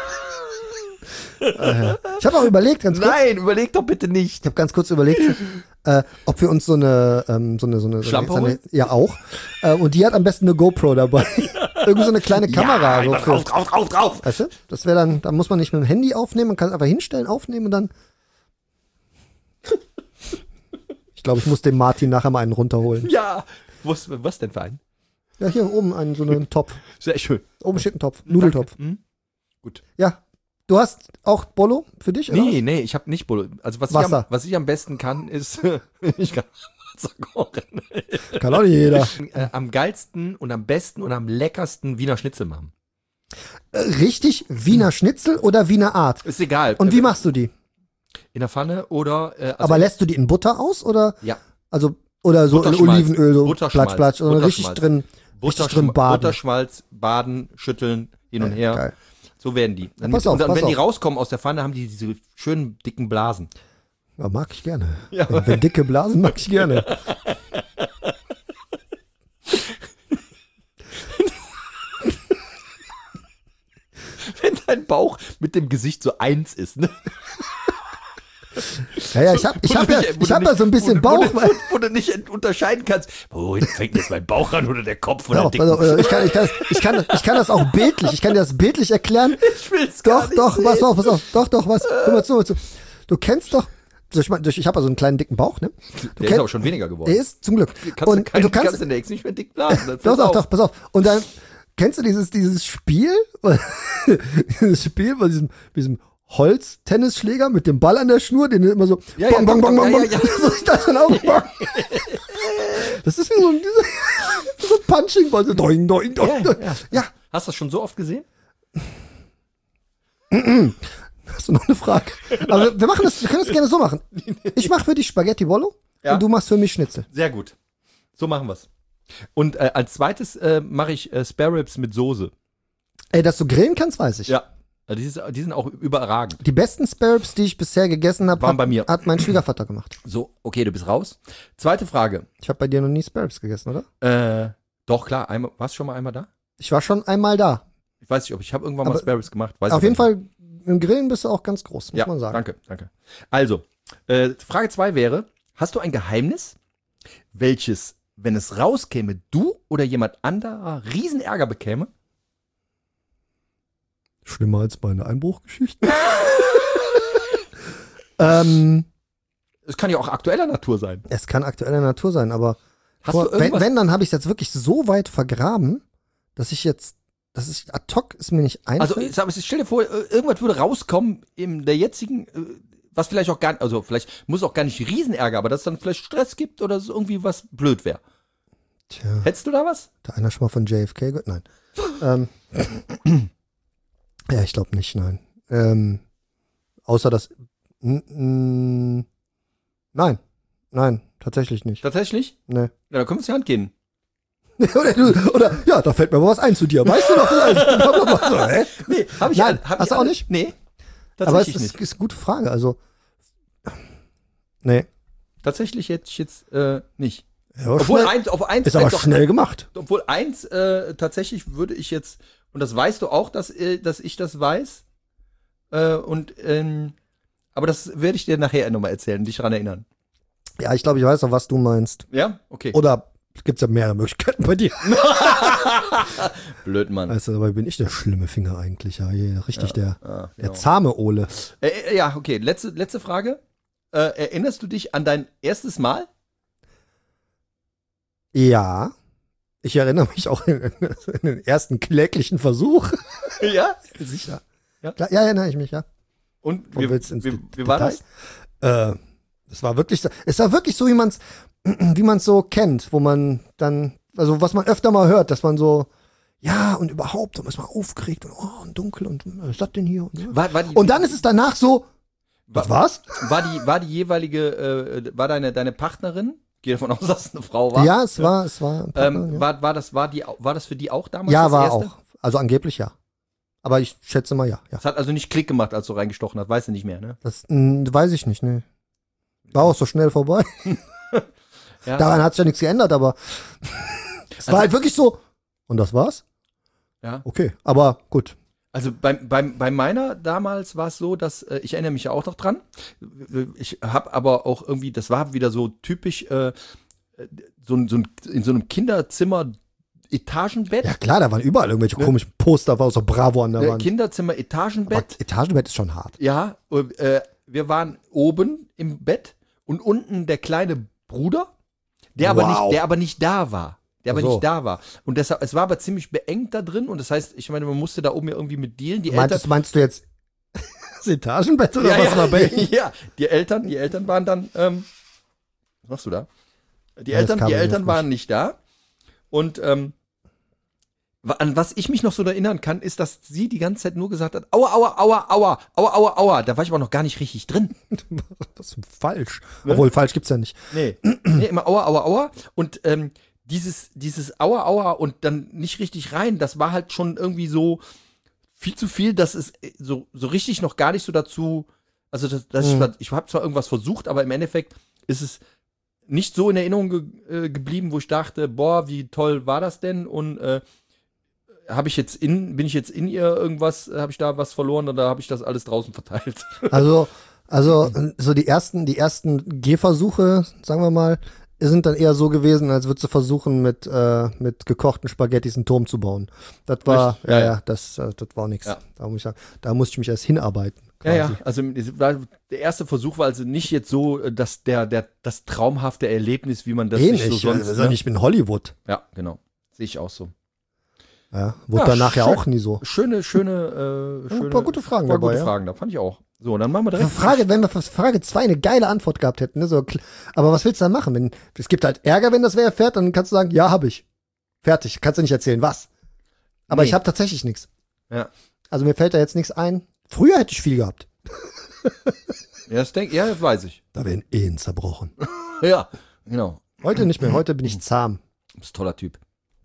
Ich habe auch überlegt, ganz kurz. Nein, überleg doch bitte nicht. Ich habe ganz kurz überlegt, ob wir uns so eine Schlampe holen? ja auch. Und die hat am besten eine GoPro dabei. Irgendwie so eine kleine Kamera. Ja, so drauf. Weißt du? Das wäre dann, da muss man nicht mit dem Handy aufnehmen, man kann es einfach hinstellen, aufnehmen und dann. Ich glaube, ich muss dem Martin nachher mal einen runterholen. Ja. Was denn für einen? Ja, hier oben so einen Topf. Sehr schön. Oben steht ein Topf. Nudeltopf. Hm? Gut. Ja. Du hast auch Bolo für dich, oder? Nee, ich habe nicht Bolo. Also Wasser. was ich am besten kann, ist ich kann Wasser kochen. Kann auch nicht jeder. Am geilsten und am besten und am leckersten Wiener Schnitzel machen. Richtig Wiener Schnitzel oder Wiener Art? Ist egal. Und wie machst du die? In der Pfanne oder Aber lässt du die in Butter aus oder? ja. Also, oder so in Butterschmalz. Olivenöl, so Butterschmalz. platsch, oder richtig drin baden. Butterschmalz, baden, schütteln, hin und her. Geil. So werden die. Dann Pass auf, und dann, pass wenn die auf. rauskommen aus der Pfanne, haben die diese schönen dicken Blasen. Ja, mag ich gerne. Ja. Wenn dicke Blasen mag ich gerne. Wenn dein Bauch mit dem Gesicht so eins ist, ne? Ja, ich hab da so ein bisschen Bauch. Wo du nicht unterscheiden kannst, wo fängt jetzt mein Bauch an oder der Kopf oder Doch, der dicken. also, ich kann das auch bildlich. Ich kann dir das bildlich erklären. Ich will's gar nicht sehen. Pass auf. Doch, was. Hör mal zu. Du kennst doch. Ich habe also einen kleinen dicken Bauch, ne? Der ist aber schon weniger geworden. Der ist zum Glück. Du kannst in der Ex nicht mehr dick blasen. Doch, pass auf. Und dann kennst du dieses Spiel? Dieses Spiel bei diesem Holz-Tennisschläger mit dem Ball an der Schnur, den du immer so bong, bong, bong, bong, bong. So ist das dann auch. Das ist wie so ein Punching Ball. So doing, doing, doing. Ja. Hast du das schon so oft gesehen? Hast du noch eine Frage? Aber wir können das gerne so machen. Ich mache für dich Spaghetti Bollo und du machst für mich Schnitzel. Sehr gut. So machen wir's. Und als zweites mache ich Spare Ribs mit Soße. Ey, dass du grillen kannst, weiß ich. Ja. Also die sind auch überragend. Die besten Spare Ribs, die ich bisher gegessen habe, Waren bei mir. hat mein Schwiegervater gemacht. So, okay, du bist raus. Zweite Frage. Ich habe bei dir noch nie Spare Ribs gegessen, oder? Doch, klar. Warst du schon mal einmal da? Ich war schon einmal da. Ich weiß nicht, ich habe irgendwann mal Aber Spare Ribs gemacht. Auf jeden Fall, im Grillen bist du auch ganz groß, muss man sagen. Danke. Also, Frage 2 wäre, hast du ein Geheimnis, welches, wenn es rauskäme, du oder jemand anderer Riesenärger bekäme? Schlimmer als meine Einbruchgeschichte. Es kann ja auch aktueller Natur sein. Es kann aktueller Natur sein, aber Hast du irgendwas? wenn, dann habe ich es jetzt wirklich so weit vergraben, dass ich ad hoc ist mir nicht einfällt. Also, stell dir vor, irgendwas würde rauskommen in der jetzigen, was vielleicht auch gar nicht, also vielleicht muss auch gar nicht Riesenärger, aber dass es dann vielleicht Stress gibt oder so irgendwie was blöd wäre. Tja, Hättest du da was? hat einer schon mal von JFK gehört? Nein. Ja, ich glaube nicht, nein. Außer dass nein, tatsächlich nicht. Tatsächlich? Nee. Ja, da können wir uns die Hand gehen. oder ja, da fällt mir mal was ein zu dir. Weißt du noch? So, hä? Nee, hab ich Nein, hab hast ich du auch nicht? Nee. Aber es Tatsächlich nicht. ist eine gute Frage. Also, nee. Tatsächlich jetzt nicht. Ja, Obwohl schnell, auf eins ist aber doch, schnell gemacht. obwohl eins tatsächlich würde ich jetzt, und das weißt du auch, dass ich das weiß, aber das werde ich dir nachher nochmal erzählen, dich daran erinnern. Ja, ich glaube, ich weiß auch, was du meinst. Ja? Okay. Oder es gibt ja mehrere Möglichkeiten bei dir. Blöd, Mann. Weißt du, dabei bin ich der schlimme Finger eigentlich. Ja, richtig der genau. zahme Ole. Ja, okay. Letzte Frage. Erinnerst du dich an dein erstes Mal? Ja. Ich erinnere mich auch in den ersten kläglichen Versuch. Ja? Sicher. Ja? Klar, ja, erinnere ich mich, ja. Und Wo willst du ins wie war Detail? das? Es war wirklich so, wie man's so kennt, wo man dann, also was man öfter mal hört, dass man so, ja, und überhaupt, und ist man aufgeregt und dunkel und was ist das denn hier? Und dann ist es danach so, was war's? War die jeweilige, war deine Partnerin? Gehe davon aus, dass es eine Frau war. Ja, es war ein Partner, ja. War das für die auch damals Ja, das war erste? auch. Also angeblich ja. Aber ich schätze mal ja. Es hat also nicht Klick gemacht, als du reingestochen hast, weißt du nicht mehr, ne? Das weiß ich nicht, ne. War auch so schnell vorbei. Ja. Daran hat sich ja nichts geändert, aber es war halt wirklich so. Und das war's? Ja. Okay, aber gut. Also bei meiner damals war es so, dass ich erinnere mich ja auch noch dran. Ich habe aber auch irgendwie, das war wieder so typisch in so einem Kinderzimmer Etagenbett. Ja klar, da waren überall irgendwelche komischen Poster, war auch so Bravo an der Wand. Kinderzimmer Aber Etagenbett. Etagenbett ist schon hart. Ja, wir waren oben im Bett und unten der kleine Bruder, der aber nicht da war. Nicht da war. Und deshalb, es war aber ziemlich beengt da drin und das heißt, ich meine, man musste da oben ja irgendwie mit dealen. Die Meinst du jetzt das Etagenbett oder ja, was war bei ja, die Eltern waren dann, was machst du da? Die Eltern waren nicht da. Und an was ich mich noch so erinnern kann, ist, dass sie die ganze Zeit nur gesagt hat, aua, aua, aua, aua, aua, aua, aua. Da war ich aber noch gar nicht richtig drin. Das ist falsch. Ne? Obwohl, falsch gibt's ja nicht. Nee, immer aua, aua, aua. Und dieses aua, aua und dann nicht richtig rein, das war halt schon irgendwie so viel zu viel, dass es so richtig noch gar nicht so dazu, also ich habe zwar irgendwas versucht, aber im Endeffekt ist es nicht so in Erinnerung geblieben, wo ich dachte, boah, wie toll war das denn? Und bin ich jetzt in ihr irgendwas, habe ich da was verloren oder habe ich das alles draußen verteilt? Also so die ersten Gehversuche, sagen wir mal, sind dann eher so gewesen, als würdest du versuchen, mit gekochten Spaghettis einen Turm zu bauen. Das war, das war nichts. Ja. Da musste ich mich erst hinarbeiten. Quasi. Ja, also der erste Versuch war also nicht jetzt so, dass das traumhafte Erlebnis, wie man das sich so sonst. Also ich bin Hollywood. Ja, genau. Sehe ich auch so. Ja, wurde danach ja auch nie so. Schöne, Ein paar gute Fragen paar dabei. gute Fragen, da fand ich auch. So, dann machen wir direkt. Wenn wir für Frage 2 eine geile Antwort gehabt hätten, ne, aber was willst du da machen? Es gibt halt Ärger, wenn das wer erfährt, dann kannst du sagen, ja, habe ich. Fertig, kannst du nicht erzählen, was. Aber ich habe tatsächlich nichts. Ja. Also mir fällt da jetzt nichts ein. Früher hätte ich viel gehabt. Das weiß ich. Da wären Ehen zerbrochen. Ja, genau. Heute nicht mehr, heute bin ich zahm. Du bist ein toller Typ.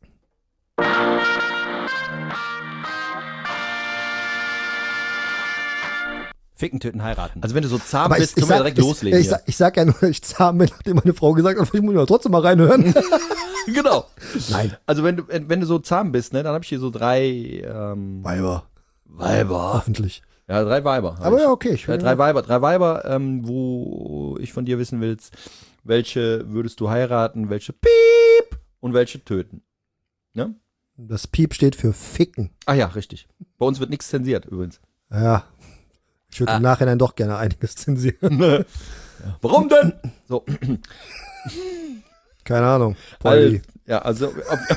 Ficken, töten, heiraten. Also wenn du so zahm Aber bist, können wir direkt loslegen. Ich sag ja nur, ich zahm bin, nachdem meine Frau gesagt hat, ich muss ja trotzdem mal reinhören. Genau. Nein. Also wenn du so zahm bist, ne, dann habe ich hier so 3 Weiber. Hoffentlich. Ja, 3 Weiber. Aber ja, okay. Drei Weiber, wo ich von dir wissen willst, welche würdest du heiraten, welche piep und welche töten. Ne? Das Piep steht für Ficken. Ach ja, richtig. Bei uns wird nichts zensiert übrigens. Ja. Ich würde im Nachhinein doch gerne einiges zensieren. Warum denn? So. Keine Ahnung. Polly. Also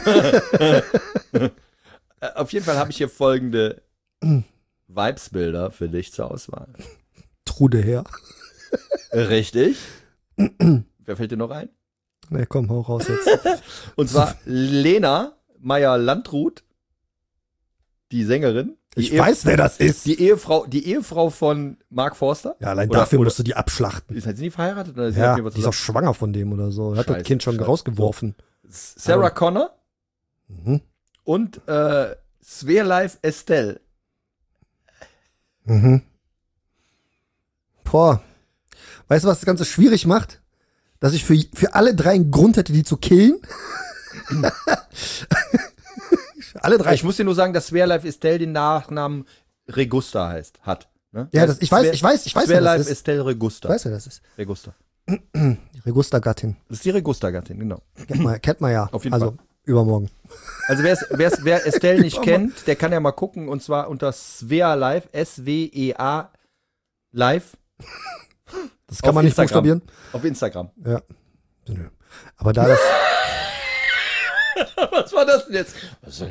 auf jeden Fall habe ich hier folgende Vibesbilder für dich zur Auswahl. Trude her. Richtig. Wer fällt dir noch ein? Ne, komm, hau raus jetzt. Und zwar Lena Meyer-Landrut, die Sängerin. Ich weiß, wer das ist. Die Ehefrau von Mark Forster. Ja, allein dafür musst du die abschlachten. Sind sie verheiratet? Oder Ja, die ist auch schwanger von dem oder so. Hat das Kind schon rausgeworfen. Sarah Connor Mhm. und Sverleif Estelle. Mhm. Boah. Weißt du, was das Ganze schwierig macht? Dass ich für alle 3 einen Grund hätte, die zu killen. Alle 3. Ich muss dir nur sagen, dass Swearlife Estelle den Nachnamen Regusta hat. Ne? Ja, ich weiß, wer Swearlife das ist. Estelle Regusta. Ich weiß, wer das ist. Regusta. Die Regusta-Gattin. Das ist die Regusta-Gattin, genau. Kennt man ja. Auf jeden Fall. Übermorgen. Also wer Estelle nicht kennt, der kann ja mal gucken, und zwar unter Swearlife, SWEA Live. Das kann man nicht buchstabieren. Auf Instagram. Ja. Aber da das... Was war das denn jetzt?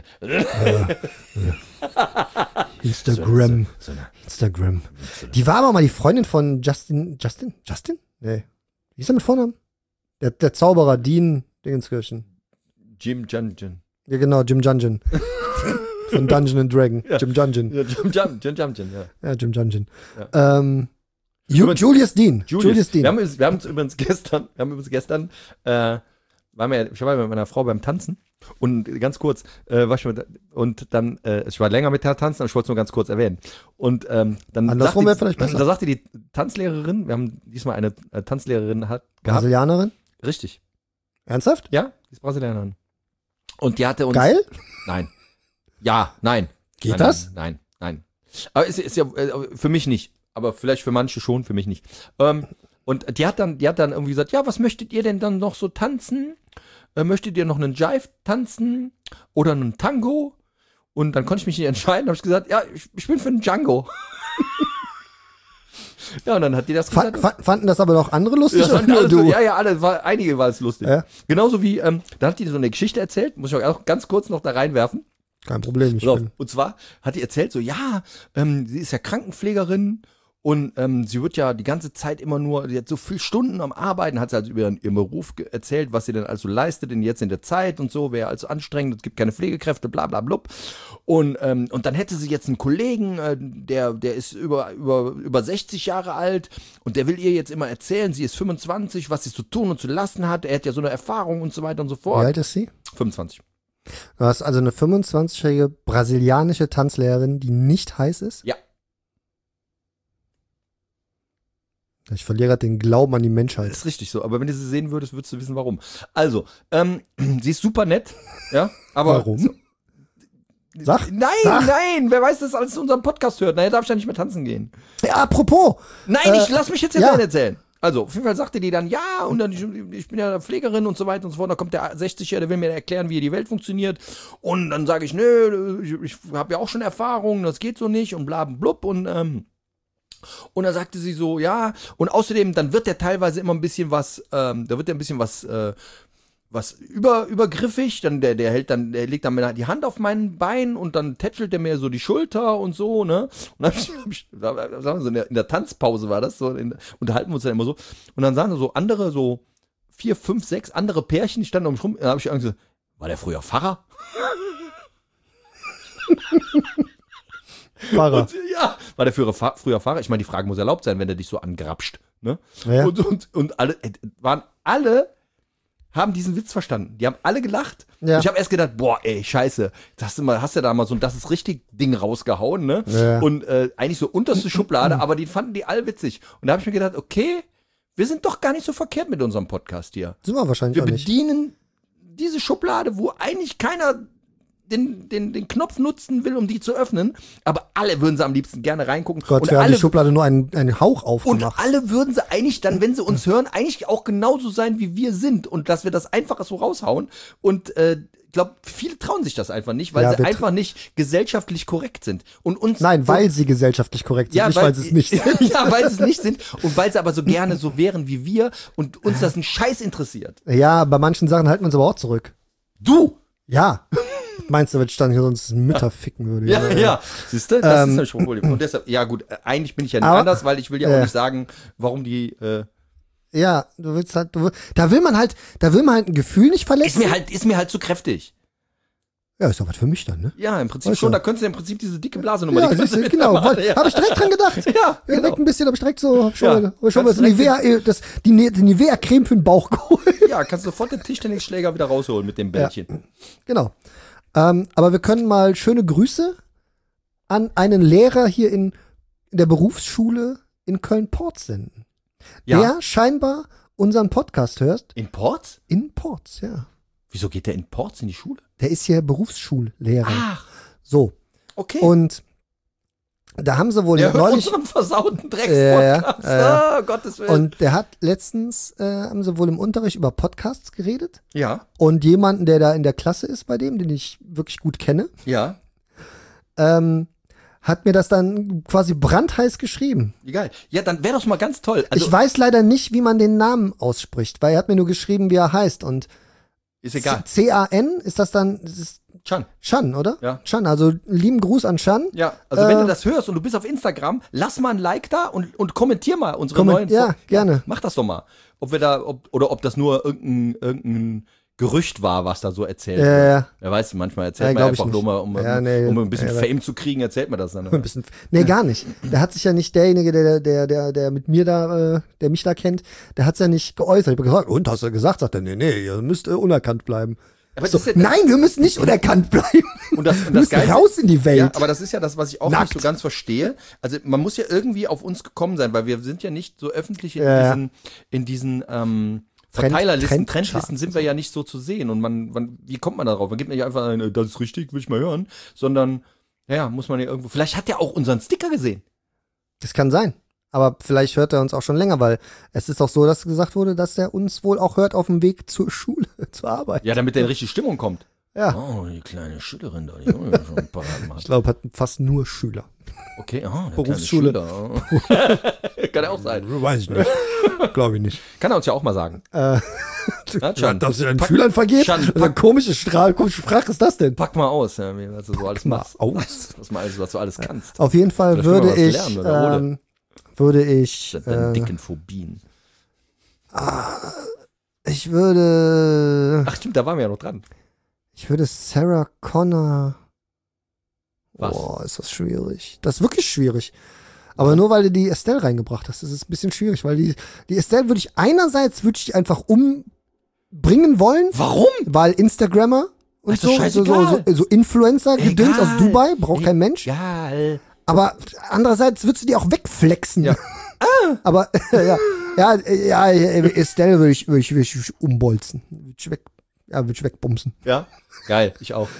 Instagram. Die war aber mal die Freundin von Justin? Nee. Wie ist er mit Vornamen? Der Zauberer, Dean Dingenskirchen. Jim Jungeon. Ja, genau, Jim Jungeon. Von Dungeon and Dragon. Ja. Jim Jungeon. Ja, Jim Jungeon, ja. Ja, Jim Jungeon. Ja. Julius Dean. Wir haben uns übrigens gestern, ich war mit meiner Frau beim Tanzen und ganz kurz, ich war länger mit der Tanzen, aber ich wollte es nur ganz kurz erwähnen. Und dann andersrum wäre vielleicht besser. Da sagte die Tanzlehrerin, wir haben diesmal eine Tanzlehrerin gehabt. Brasilianerin? Richtig. Ernsthaft? Ja, die ist Brasilianerin. Und die hatte uns... Geil? Nein. Ja, nein. Geht nein, das? Nein. Aber es ist ja für mich nicht. Aber vielleicht für manche schon, für mich nicht. Und die hat dann irgendwie gesagt, ja, was möchtet ihr denn dann noch so tanzen? Möchtet ihr noch einen Jive tanzen oder einen Tango? Und dann konnte ich mich nicht entscheiden. Habe ich gesagt, ja, ich bin für einen Django. Ja, und dann hat die das gesagt. Fanden das aber noch andere lustig? Ja, oder nur du? Ja, einige war es lustig. Ja? Genauso wie, da hat die so eine Geschichte erzählt, muss ich auch ganz kurz noch da reinwerfen. Kein Problem. Und zwar hat die erzählt so, ja, sie ist ja Krankenpflegerin und sie wird ja die ganze Zeit immer nur, sie hat so viele Stunden am Arbeiten, hat sie also über ihren Beruf erzählt, was sie denn also leistet jetzt in der Zeit und so, wäre also anstrengend, es gibt keine Pflegekräfte, bla bla blub. Und dann hätte sie jetzt einen Kollegen, der ist über 60 Jahre alt und der will ihr jetzt immer erzählen, sie ist 25, was sie zu tun und zu lassen hat, er hat ja so eine Erfahrung und so weiter und so fort. Wie alt ist sie? 25. Du hast also eine 25-jährige brasilianische Tanzlehrerin, die nicht heiß ist? Ja. Ich verliere gerade den Glauben an die Menschheit. Das ist richtig so, aber wenn du sie sehen würdest, würdest du wissen, warum. Also, sie ist super nett, ja, aber... Warum? So, Sag. Nein, wer weiß, dass alles in unserem Podcast hört. Naja, darf ich ja nicht mehr tanzen gehen. Ja, apropos. Nein, lass mich jetzt erzählen. Also, auf jeden Fall sagte die dann, ja, und dann, ich bin ja Pflegerin und so weiter und so fort. Da kommt der 60-Jährige, der will mir erklären, wie die Welt funktioniert. Und dann sage ich, nö, ich habe ja auch schon Erfahrung, das geht so nicht und bla blub. Und dann sagte sie so, ja, und außerdem, dann wird der teilweise immer ein bisschen was, was übergriffig, dann der legt dann die Hand auf mein Bein und dann tätschelt der mir so die Schulter und so, ne? Und dann in der Tanzpause war das so, unterhalten wir uns dann immer so. Und dann sagen so andere, so 4, 5, 6 andere Pärchen, die standen um mich rum, da habe ich gesagt, war der früher Pfarrer? Pfarrer. Und, ja, war der früher Pfarrer? Ich meine, die Frage muss erlaubt sein, wenn der dich so angrapscht, ne? Ja. Und alle haben diesen Witz verstanden. Die haben alle gelacht. Ja. Ich habe erst gedacht, boah, ey, scheiße. Hast du da mal so ein Das ist richtig Ding rausgehauen, ne? Ja. Und eigentlich so unterste Schublade, aber die fanden die all witzig. Und da habe ich mir gedacht, okay, wir sind doch gar nicht so verkehrt mit unserem Podcast hier. Sind wir wahrscheinlich Wir auch nicht. bedienen diese Schublade, wo eigentlich keiner den Knopf nutzen will, um die zu öffnen, aber alle würden sie am liebsten gerne reingucken. Gott, und wir haben alle die Schublade nur einen Hauch aufgemacht. und alle würden sie eigentlich dann, wenn sie uns hören, eigentlich auch genauso sein, wie wir sind und dass wir das einfach so raushauen. Und ich glaube, viele trauen sich das einfach nicht, weil sie einfach nicht gesellschaftlich korrekt sind. Und uns Nein, weil sie gesellschaftlich korrekt sind, nicht weil sie es nicht sind. Ja, weil sie es nicht sind und weil sie aber so gerne so wären wie wir und uns das ein Scheiß interessiert. Ja, bei manchen Sachen halten wir uns aber auch zurück. Du! Ja. Meinst du, wenn ich dann hier sonst Mütter ficken würde? Ja. Siehst du, das ist schon Problem. Und deshalb, ja gut, eigentlich bin ich ja nicht anders, weil ich will ja auch nicht sagen, warum die Ja, du willst halt, da will man halt ein Gefühl nicht verletzen. ist mir halt zu kräftig. Ja, ist doch was für mich dann, ne? Ja, im Prinzip Weißt schon, du? da könntest du im Prinzip diese dicke Blasenummer. Ja, die siehst du, kannst genau. Ja. Habe ich direkt dran gedacht. Ja, genau. Direkt ein bisschen, habe ich direkt so, schon mal Kannst das direkt Nivea, die Nivea-Creme für den Bauch geholt. Ja, kannst du sofort den Tischtennisschläger wieder rausholen mit dem Bällchen. Genau. Aber wir können mal schöne Grüße an einen Lehrer hier in der Berufsschule in Köln-Porz senden. Ja. Der scheinbar unseren Podcast hört. In Porz? In Porz, ja. Wieso geht der in Porz in die Schule? Der ist hier Berufsschullehrer. Ach, So. okay. Und da haben sie wohl der hört neulich. unseren versauten Dreckspodcast. Oh, Gottes Willen. Und der hat letztens, haben sie wohl im Unterricht über Podcasts geredet. ja, Und jemanden, der da in der Klasse ist bei dem, den ich wirklich gut kenne, ja. hat mir das dann quasi brandheiß geschrieben. Egal. Ja, dann wäre das mal ganz toll. Also, Ich weiß leider nicht, wie man den Namen ausspricht, weil er hat mir nur geschrieben, wie er heißt. Und ist egal. C-A-N, ist das dann, das ist Chan. Chan, oder? Ja. Chan, also lieben Gruß an Chan. Ja, also wenn du das hörst und du bist auf Instagram, lass mal ein Like da und kommentier mal unsere neuen Ja, gerne. Mach das doch mal. Ob wir da, ob das nur irgendein Gerücht war, was da so erzählt wird. Ja. Wer weiß, manchmal Ja, erzählt man glaub ich einfach nur nicht. mal, um ein bisschen Ja, Fame zu kriegen, erzählt man das dann. Ein bisschen, nee, gar nicht. Der hat sich ja nicht, derjenige, der mit mir da, der mich da kennt, der hat's ja nicht geäußert. Ich hab gesagt, und hast du gesagt? Sagt er, nee, ihr müsst unerkannt bleiben. Aber So, das ist nein, wir müssen nicht unerkannt bleiben. Und das Wir müssen Geilste- raus in die Welt. Ja, aber das ist ja das, was ich auch Nackt. nicht so ganz verstehe. Also man muss ja irgendwie auf uns gekommen sein, weil wir sind ja nicht so öffentlich Ja. in diesen Verteilerlisten, Trendcharts Trendlisten sind wir ja nicht so zu sehen. Und wie kommt man darauf? Man gibt nicht einfach ein, das ist richtig, will ich mal hören, sondern ja, muss man ja irgendwo. Vielleicht hat er auch unseren Sticker gesehen. Das kann sein. Aber vielleicht hört er uns auch schon länger, weil es ist auch so, dass gesagt wurde, dass er uns wohl auch hört auf dem Weg zur Schule, zur Arbeit. Ja, damit der in richtige Stimmung kommt. Ja. Oh, die kleine Schülerin da, die schon ein paar Ich macht. glaube, hat fast nur Schüler. Okay, der Berufsschule. kleine Schüler. Kann ja auch sein. Weiß ich nicht. Glaube ich nicht. Kann er uns ja auch mal sagen. Chan, Darfst du deinen Schülern vergeben? Chan, Also komische Sprache ist das denn? pack mal aus, ja, was du so alles mal machst. aus. Was du alles kannst. Auf jeden Fall Vielleicht können wir würde was ich, lernen, oder? Deine dicken Phobien. ich würde Ach stimmt, da waren wir ja noch dran. Sarah Connor. Was? Boah, ist das schwierig. Das ist wirklich schwierig. Aber nur weil du die Estelle reingebracht hast, das ist ein bisschen schwierig, weil die Estelle würde ich einfach umbringen wollen. Warum? Weil Instagrammer und Ist doch so scheißegal. so Influencer-Gedöns Egal. aus Dubai, braucht kein Mensch. Ja. Aber andererseits würdest du die auch wegflexen. Ja. Aber ja, Estelle würde ich umbolzen. Würde ich wegbumsen. Ja. Geil, ich auch.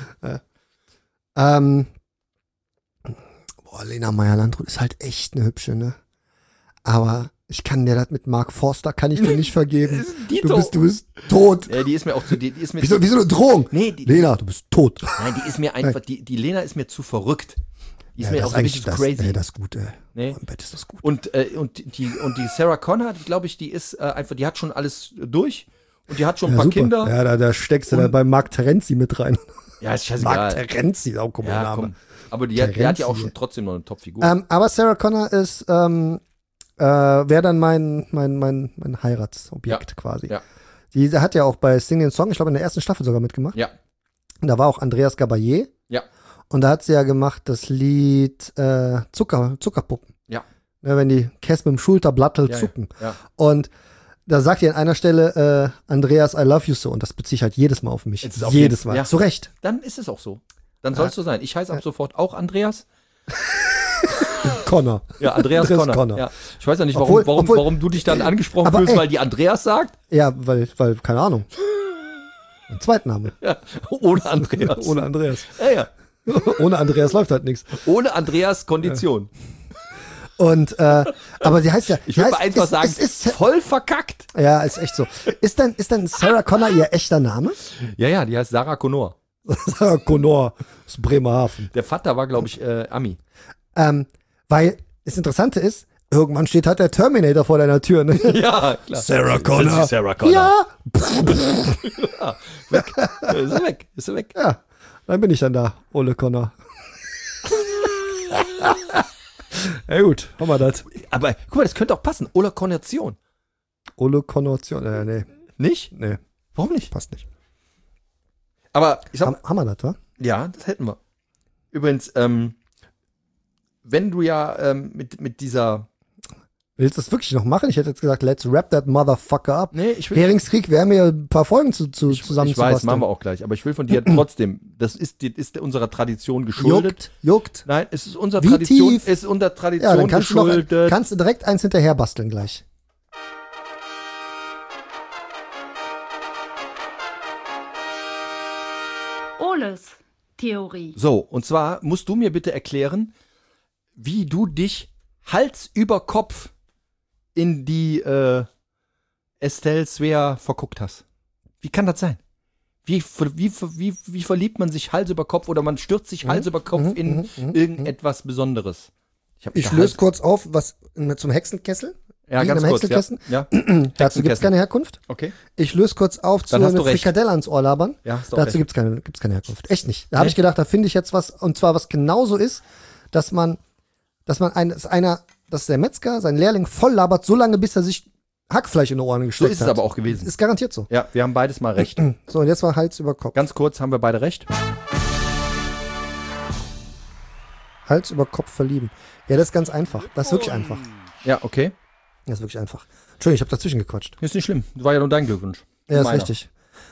Lena Meyer-Landrut ist halt echt eine hübsche, ne? Aber ich kann dir das mit Mark Forster, kann ich dir nicht vergeben. Dito. Du bist tot. Ja, die ist mir auch zu. Die ist mir Wie so eine Drohung. Nee, Lena, du bist tot. nein, die ist mir einfach. Die Lena ist mir zu verrückt. Die ist mir das auch so richtig zu crazy. Das ist gut, ey. Nee. Im Bett ist das gut. Und die Sarah Connor, glaube ich, die ist einfach, die hat schon alles durch. Und die hat schon ein paar super. Kinder. Ja, da steckst du da bei Mark Terenzi mit rein. Ja, ist Mark scheißegal. Terenzi, auch komischer Ja, Name. komm. Aber die hat ja auch Terenzi. schon trotzdem noch eine Top-Figur. Aber Sarah Connor ist, wäre dann mein Heiratsobjekt quasi. Ja. Die hat ja auch bei Sing den Song, ich glaube in der ersten Staffel sogar mitgemacht. Ja. Und da war auch Andreas Gabayé. Ja. Und da hat sie ja gemacht das Lied Zuckerpuppen. Ja. Ne, wenn die Käse mit dem Schulterblattel Ja, zucken. ja. Und da sagt ihr an einer Stelle, Andreas, I love you so. Und das beziehe ich halt jedes Mal auf mich. Es ist auf Jedes jeden- Mal. ja. Zu Recht. Dann ist es auch so. Dann soll es so sein. Ich heiße ab sofort auch Andreas. Connor. Ja, Andreas Andreas Connor. Connor. Ja. Ich weiß ja nicht, Obwohl- warum du dich dann angesprochen Aber fühlst, ey. weil die Andreas sagt. Ja, weil, keine Ahnung. Ein Zweitname. Ja. Ohne Andreas. Ohne Andreas. Ja. Ohne Andreas läuft halt nichts. Ohne Andreas Kondition. Und, aber sie heißt ja. Ich würde heißt- mal einfach sagen, es ist, voll verkackt. ja, ist echt so. Ist dann Sarah Connor ihr echter Name? Ja, die heißt Sarah Connor. Sarah Connor aus Bremerhaven. Der Vater war, glaube ich, Ami. Weil das Interessante ist, irgendwann steht halt der Terminator vor deiner Tür. Ne? Ja, klar. Sarah Connor. Das ist Sarah Connor. Ja, Ist er weg. Ist er weg. ja, dann bin ich dann da, Ole Connor. Ja gut, haben wir das. Aber guck mal, das könnte auch passen. Oder Konnotation. Ole Connor, nee, Nicht? nee, Warum nicht? passt nicht. Aber ich sag, Haben wir das, wa? ja, das hätten wir. Übrigens, wenn du ja mit dieser Willst du das wirklich noch machen? Ich hätte jetzt gesagt, let's wrap that motherfucker up. Nee, ich will. Heringskrieg, wir haben ja ein paar Folgen zusammen Ich weiß, machen wir auch gleich. Aber ich will von dir trotzdem, das ist unserer Tradition geschuldet. Juckt. Nein, es ist unserer Wie Tradition, tief? ist unserer Tradition Ja, dann geschuldet. kannst du direkt eins hinterher basteln gleich. Oles Theorie. So, und zwar musst du mir bitte erklären, wie du dich Hals über Kopf in die Estelle Svea verguckt hast. Wie kann das sein? Wie verliebt man sich Hals über Kopf oder man stürzt sich Hals über Kopf in irgendetwas Besonderes? Ich löse kurz auf, was zum Hexenkessel. Ja, Wie ganz in einem kurz. Hexenkessel? Ja. Dazu gibt es keine Herkunft. Okay. Ich löse kurz auf zu Dann hast einer du recht. Frikadelle ans Ohr labern. Ja, hast du auch Dazu recht. gibt's keine Herkunft. Echt nicht. Da habe ich gedacht, da finde ich jetzt was, und zwar was genauso ist, dass der Metzger seinen Lehrling voll labert, so lange, bis er sich Hackfleisch in die Ohren So gesteckt ist hat. es aber auch gewesen. Ist garantiert so. Ja, wir haben beides mal recht. So, und jetzt war Hals über Kopf. Ganz kurz haben wir beide recht. Hals über Kopf verlieben. Ja, das ist ganz einfach. Das ist wirklich einfach. Ja, okay. Das ist wirklich einfach. Entschuldigung, ich habe dazwischen gequatscht. Ist nicht schlimm. Das war ja nur dein Glückwunsch. Ja, ist Meiner. richtig.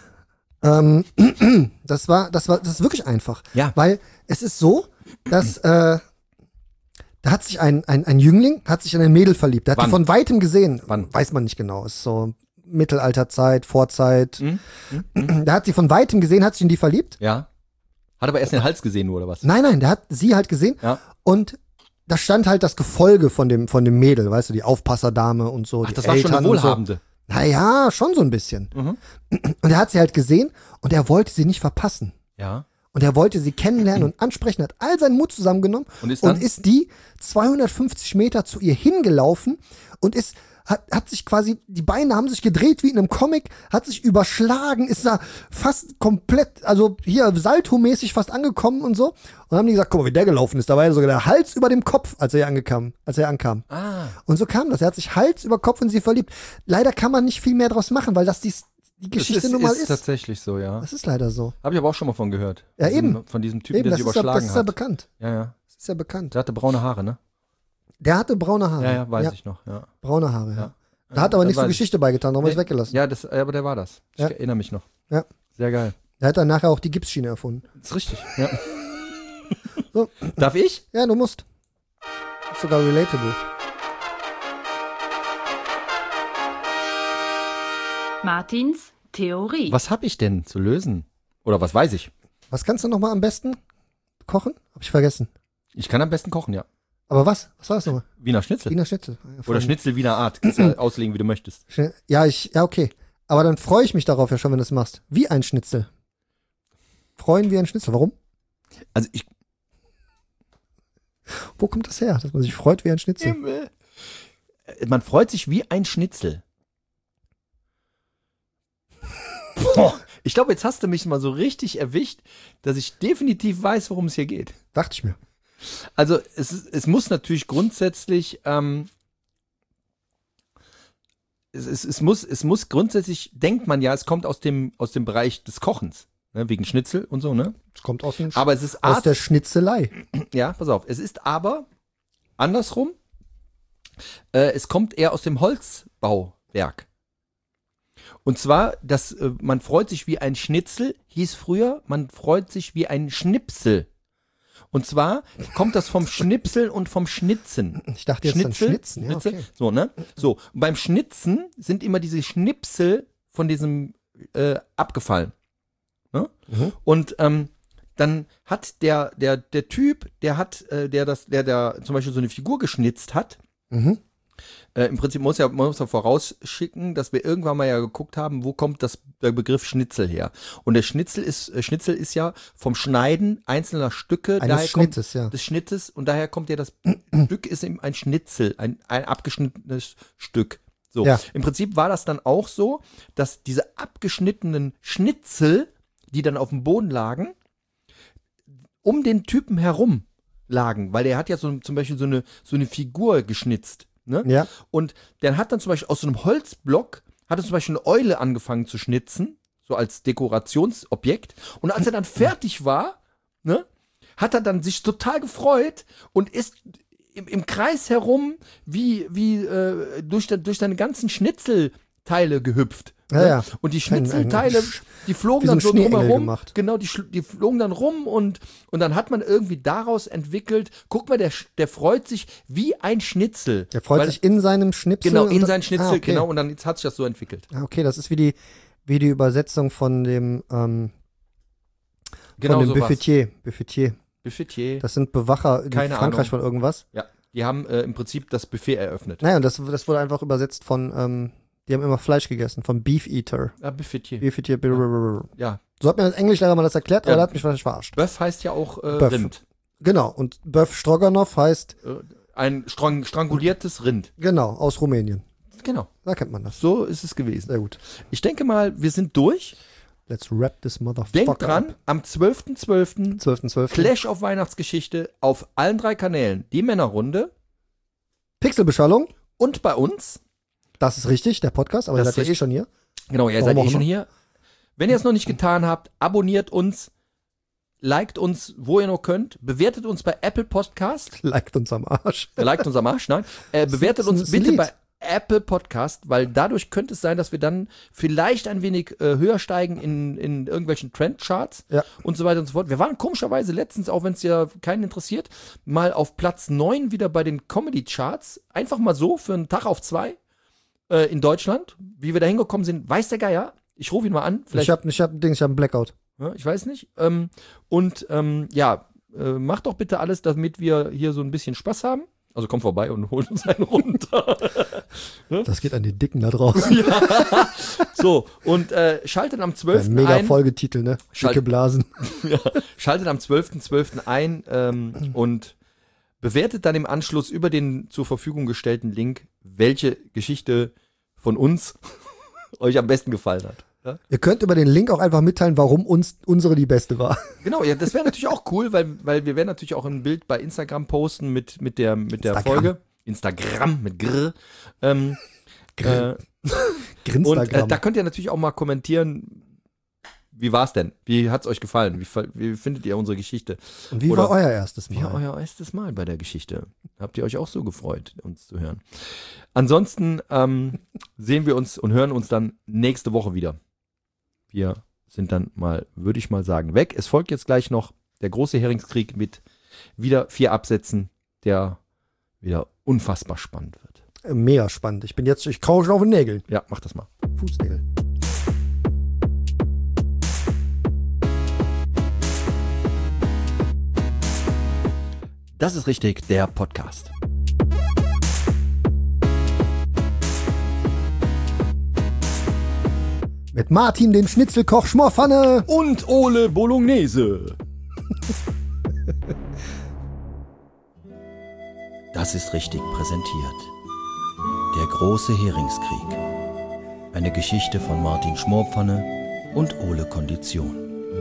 Das ist wirklich einfach. Ja. Weil es ist so, dass da hat sich ein Jüngling, hat sich in ein Mädel verliebt. Der hat Wann? die von Weitem gesehen. Wann? Weiß man nicht genau. Ist so Mittelalterzeit, Vorzeit. Mhm. Da hat sie von Weitem gesehen, hat sich in die verliebt. Ja. Hat aber erst den Hals gesehen nur, oder was? Nein, der hat sie halt gesehen. Ja. Und da stand halt das Gefolge von dem Mädel, weißt du, die Aufpasserdame und so. Ach, die das war schon Eltern eine und so. Wohlhabende. Naja, schon so ein bisschen. Mhm. Und er hat sie halt gesehen und er wollte sie nicht verpassen. Ja. Und er wollte sie kennenlernen und ansprechen, hat all seinen Mut zusammengenommen Und ist dann? ist die 250 Meter zu ihr hingelaufen und hat sich quasi, die Beine haben sich gedreht wie in einem Comic, hat sich überschlagen, ist da fast komplett, also hier Salto-mäßig fast angekommen und so. Und dann haben die gesagt, guck mal, wie der gelaufen ist. Da war ja sogar der Hals über dem Kopf, als er ankam. Ah. Und so kam das. Er hat sich Hals über Kopf in sie verliebt. Leider kann man nicht viel mehr draus machen, weil das die Geschichte nun mal ist ist. tatsächlich so, ja. Das ist leider so. Habe ich aber auch schon mal von gehört. Ja, eben. Von diesem Typen, Eben, der das sich ist ja überschlagen hat. bekannt. Ja, ja. Das ist ja bekannt. Der hatte braune Haare, ne? Der hatte braune Haare. Ja, ja, weiß ich noch. Ja. Braune Haare, ja. Ja. Da hat aber Das nichts zur weiß ich. Geschichte beigetan, darum habe ich Nee. weggelassen. Ja, aber der war das. Ich Ja. erinnere mich noch. Ja. Sehr geil. Der hat dann nachher auch die Gipsschiene erfunden. Das ist richtig. Ja. So. Darf ich? Ja, du musst. Ist sogar relatable. Martins Theorie. Was habe ich denn zu lösen? Oder was weiß ich? Was kannst du noch mal am besten kochen? Hab ich vergessen. Ich kann am besten kochen, ja. Aber was? Was war das nochmal? Wiener Schnitzel. Wiener Schnitzel. Ja, Oder voll. Schnitzel Wiener Art. Kannst du auslegen, wie du möchtest. Ja, okay. Aber dann freue ich mich darauf ja schon, wenn du es machst. Wie ein Schnitzel. Freuen wie ein Schnitzel. Warum? Also ich. Wo kommt das her, dass man sich freut wie ein Schnitzel? Man freut sich wie ein Schnitzel. Boah, ich glaube, jetzt hast du mich mal so richtig erwischt, dass ich definitiv weiß, worum es hier geht. Dachte ich mir. Also es muss natürlich grundsätzlich, es muss grundsätzlich, denkt man ja, es kommt aus dem Bereich des Kochens, ne, wegen Schnitzel und so, ne? Es kommt aus Aber es ist der Schnitzelei. ja, pass auf, es ist aber andersrum, es kommt eher aus dem Holzbauwerk. Und zwar, man freut sich wie ein Schnitzel, hieß früher, man freut sich wie ein Schnipsel. Und zwar kommt das vom Schnipseln und vom Schnitzen. Ich dachte jetzt an Schnitzen. Ja, Schnitzel, okay. so, ne? So, und beim Schnitzen sind immer diese Schnipsel von diesem abgefallen. Ne? Mhm. Und dann hat der Typ, der zum Beispiel so eine Figur geschnitzt hat, Mhm. im Prinzip man muss ja vorausschicken, dass wir irgendwann mal ja geguckt haben, wo kommt der Begriff Schnitzel her. Und der Schnitzel ist ja vom Schneiden einzelner Stücke, Eines Schnittes, ja. des Schnittes, und daher kommt ja das Stück ist eben ein Schnitzel, ein abgeschnittenes Stück. So, Ja. im Prinzip war das dann auch so, dass diese abgeschnittenen Schnitzel, die dann auf dem Boden lagen, um den Typen herum lagen, weil der hat ja zum Beispiel so eine Figur geschnitzt. Ne? Ja. Und der hat dann zum Beispiel aus so einem Holzblock, hat er zum Beispiel eine Eule angefangen zu schnitzen, so als Dekorationsobjekt. Und als er dann fertig war, ne, hat er dann sich total gefreut und ist im Kreis herum wie durch deine ganzen Schnitzelteile gehüpft. Ja, ne? ja. Und die Schnitzelteile, die flogen wie so dann ein so Schneeengel drumherum. gemacht. Genau, die flogen dann rum und dann hat man irgendwie daraus entwickelt, guck mal, der freut sich wie ein Schnitzel. Der freut Weil- sich in seinem Schnipsel. Genau, in und- seinen Schnitzel, okay. genau, und dann jetzt hat sich das so entwickelt. Ah, okay, das ist wie die Übersetzung von dem, Genau von dem sowas. Buffetier. Buffetier. Das sind Bewacher in Keine Frankreich Ahnung. von irgendwas. Ja, die haben im Prinzip das Buffet eröffnet. Naja, und das wurde einfach übersetzt von, die haben immer Fleisch gegessen, von Beef Eater. Ja, Buffetier. Buffetier. Ja, So hat mir das Englischlehrer mal das erklärt, aber Ja. der hat mich wahrscheinlich verarscht. Bœuf heißt ja auch Bœuf. Rind. Genau, und Bœuf Stroganoff heißt, Ein stranguliertes Rind. genau, aus Rumänien. Genau, Da kennt man das. so ist es gewesen. Sehr gut. Ich denke mal, wir sind durch. Let's wrap this motherfucker Denkt dran, up. am 12.12. 12.12. Clash auf Weihnachtsgeschichte auf allen 3 Kanälen. Die Männerrunde Pixelbeschallung, und bei uns. das ist richtig, der Podcast, aber ihr Das seid ja ist eh schon hier. Genau, ihr Warum seid auch eh schon immer. hier. Wenn ihr es noch nicht getan habt, abonniert uns, liked uns, wo ihr noch könnt, bewertet uns bei Apple Podcast. Liked uns am Arsch. Liked uns am Arsch, nein. Bewertet ist ein uns bitte Lied. bei Apple Podcast, weil dadurch könnte es sein, dass wir dann vielleicht ein wenig höher steigen in irgendwelchen Trendcharts Ja. und so weiter und so fort. Wir waren komischerweise letztens, auch wenn es ja keinen interessiert, mal auf Platz 9 wieder bei den Comedy-Charts. Einfach mal so für einen Tag auf 2 in Deutschland. Wie wir da hingekommen sind, weiß der Geier. Ich rufe ihn mal an. Vielleicht, Ich hab einen Blackout. ja, ich weiß nicht. Macht doch bitte alles, damit wir hier so ein bisschen Spaß haben. Also kommt vorbei und holt uns einen runter. Das geht an die Dicken da draußen. So, und schaltet am 12. Ein mega ein. Folgetitel, ne? Schalt- Dicke Blasen. Ja, schaltet am 12.12. ein und bewertet dann im Anschluss über den zur Verfügung gestellten Link, welche Geschichte von uns euch am besten gefallen hat. Ja? Ihr könnt über den Link auch einfach mitteilen, warum uns unsere die beste war. Genau, ja, das wäre natürlich auch cool, weil wir werden natürlich auch ein Bild bei Instagram posten mit der Instagram. Folge. Instagram mit Grr. Und Grinstagram. da könnt ihr natürlich auch mal kommentieren, wie war's denn? Wie hat's euch gefallen? Wie findet ihr unsere Geschichte? Und wie oder- war euer erstes Wie Mal? euer erstes Mal bei der Geschichte? Habt ihr euch auch so gefreut, uns zu hören? Ansonsten sehen wir uns und hören uns dann nächste Woche wieder. Wir sind dann mal, würde ich mal sagen, weg. Es folgt jetzt gleich noch der große Heringskrieg mit wieder 4 Absätzen, der wieder unfassbar spannend wird. Mega spannend. Ich kaue schon auf den Nägeln. Ja, mach das mal. Fußnägel. Das ist richtig, der Podcast. Mit Martin, dem Schnitzelkoch Schmorpfanne. Und Ole Bolognese. Das ist richtig präsentiert. Der große Heringskrieg. Eine Geschichte von Martin Schmorpfanne und Ole Kondition.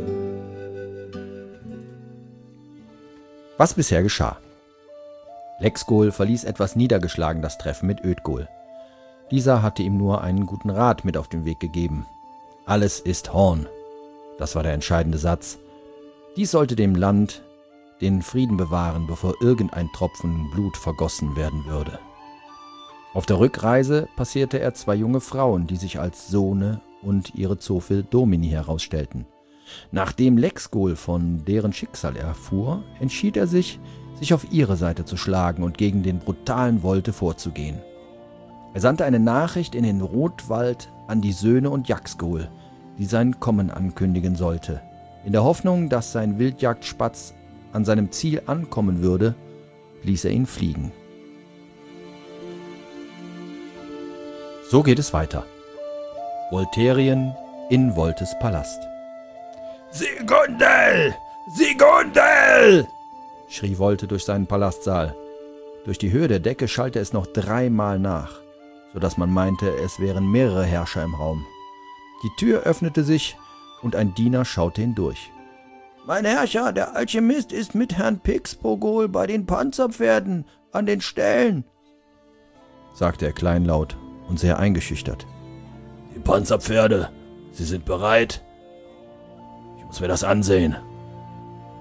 Was bisher geschah? Lexgol verließ etwas niedergeschlagen das Treffen mit Ödgol. Dieser hatte ihm nur einen guten Rat mit auf den Weg gegeben. Alles ist Horn. Das war der entscheidende Satz. Dies sollte dem Land den Frieden bewahren, bevor irgendein Tropfen Blut vergossen werden würde. Auf der Rückreise passierte er 2 junge Frauen, die sich als Sohne und ihre Zofe Domini herausstellten. Nachdem Lexgol von deren Schicksal erfuhr, entschied er sich auf ihre Seite zu schlagen und gegen den brutalen Wolte vorzugehen. Er sandte eine Nachricht in den Rotwald an die Söhne und Jaxgol, die sein Kommen ankündigen sollte. In der Hoffnung, dass sein Wildjagdspatz an seinem Ziel ankommen würde, ließ er ihn fliegen. So geht es weiter. Volterien in Voltes Palast. Sigundel! Sigundel! Schrie Volte durch seinen Palastsaal. Durch die Höhe der Decke schallte es noch 3-mal nach, sodass man meinte, es wären mehrere Herrscher im Raum. Die Tür öffnete sich und ein Diener schaute hindurch. »Mein Herrscher, der Alchemist ist mit Herrn Pixpogol bei den Panzerpferden an den Ställen«, sagte er kleinlaut und sehr eingeschüchtert. »Die Panzerpferde, sie sind bereit? Ich muss mir das ansehen.«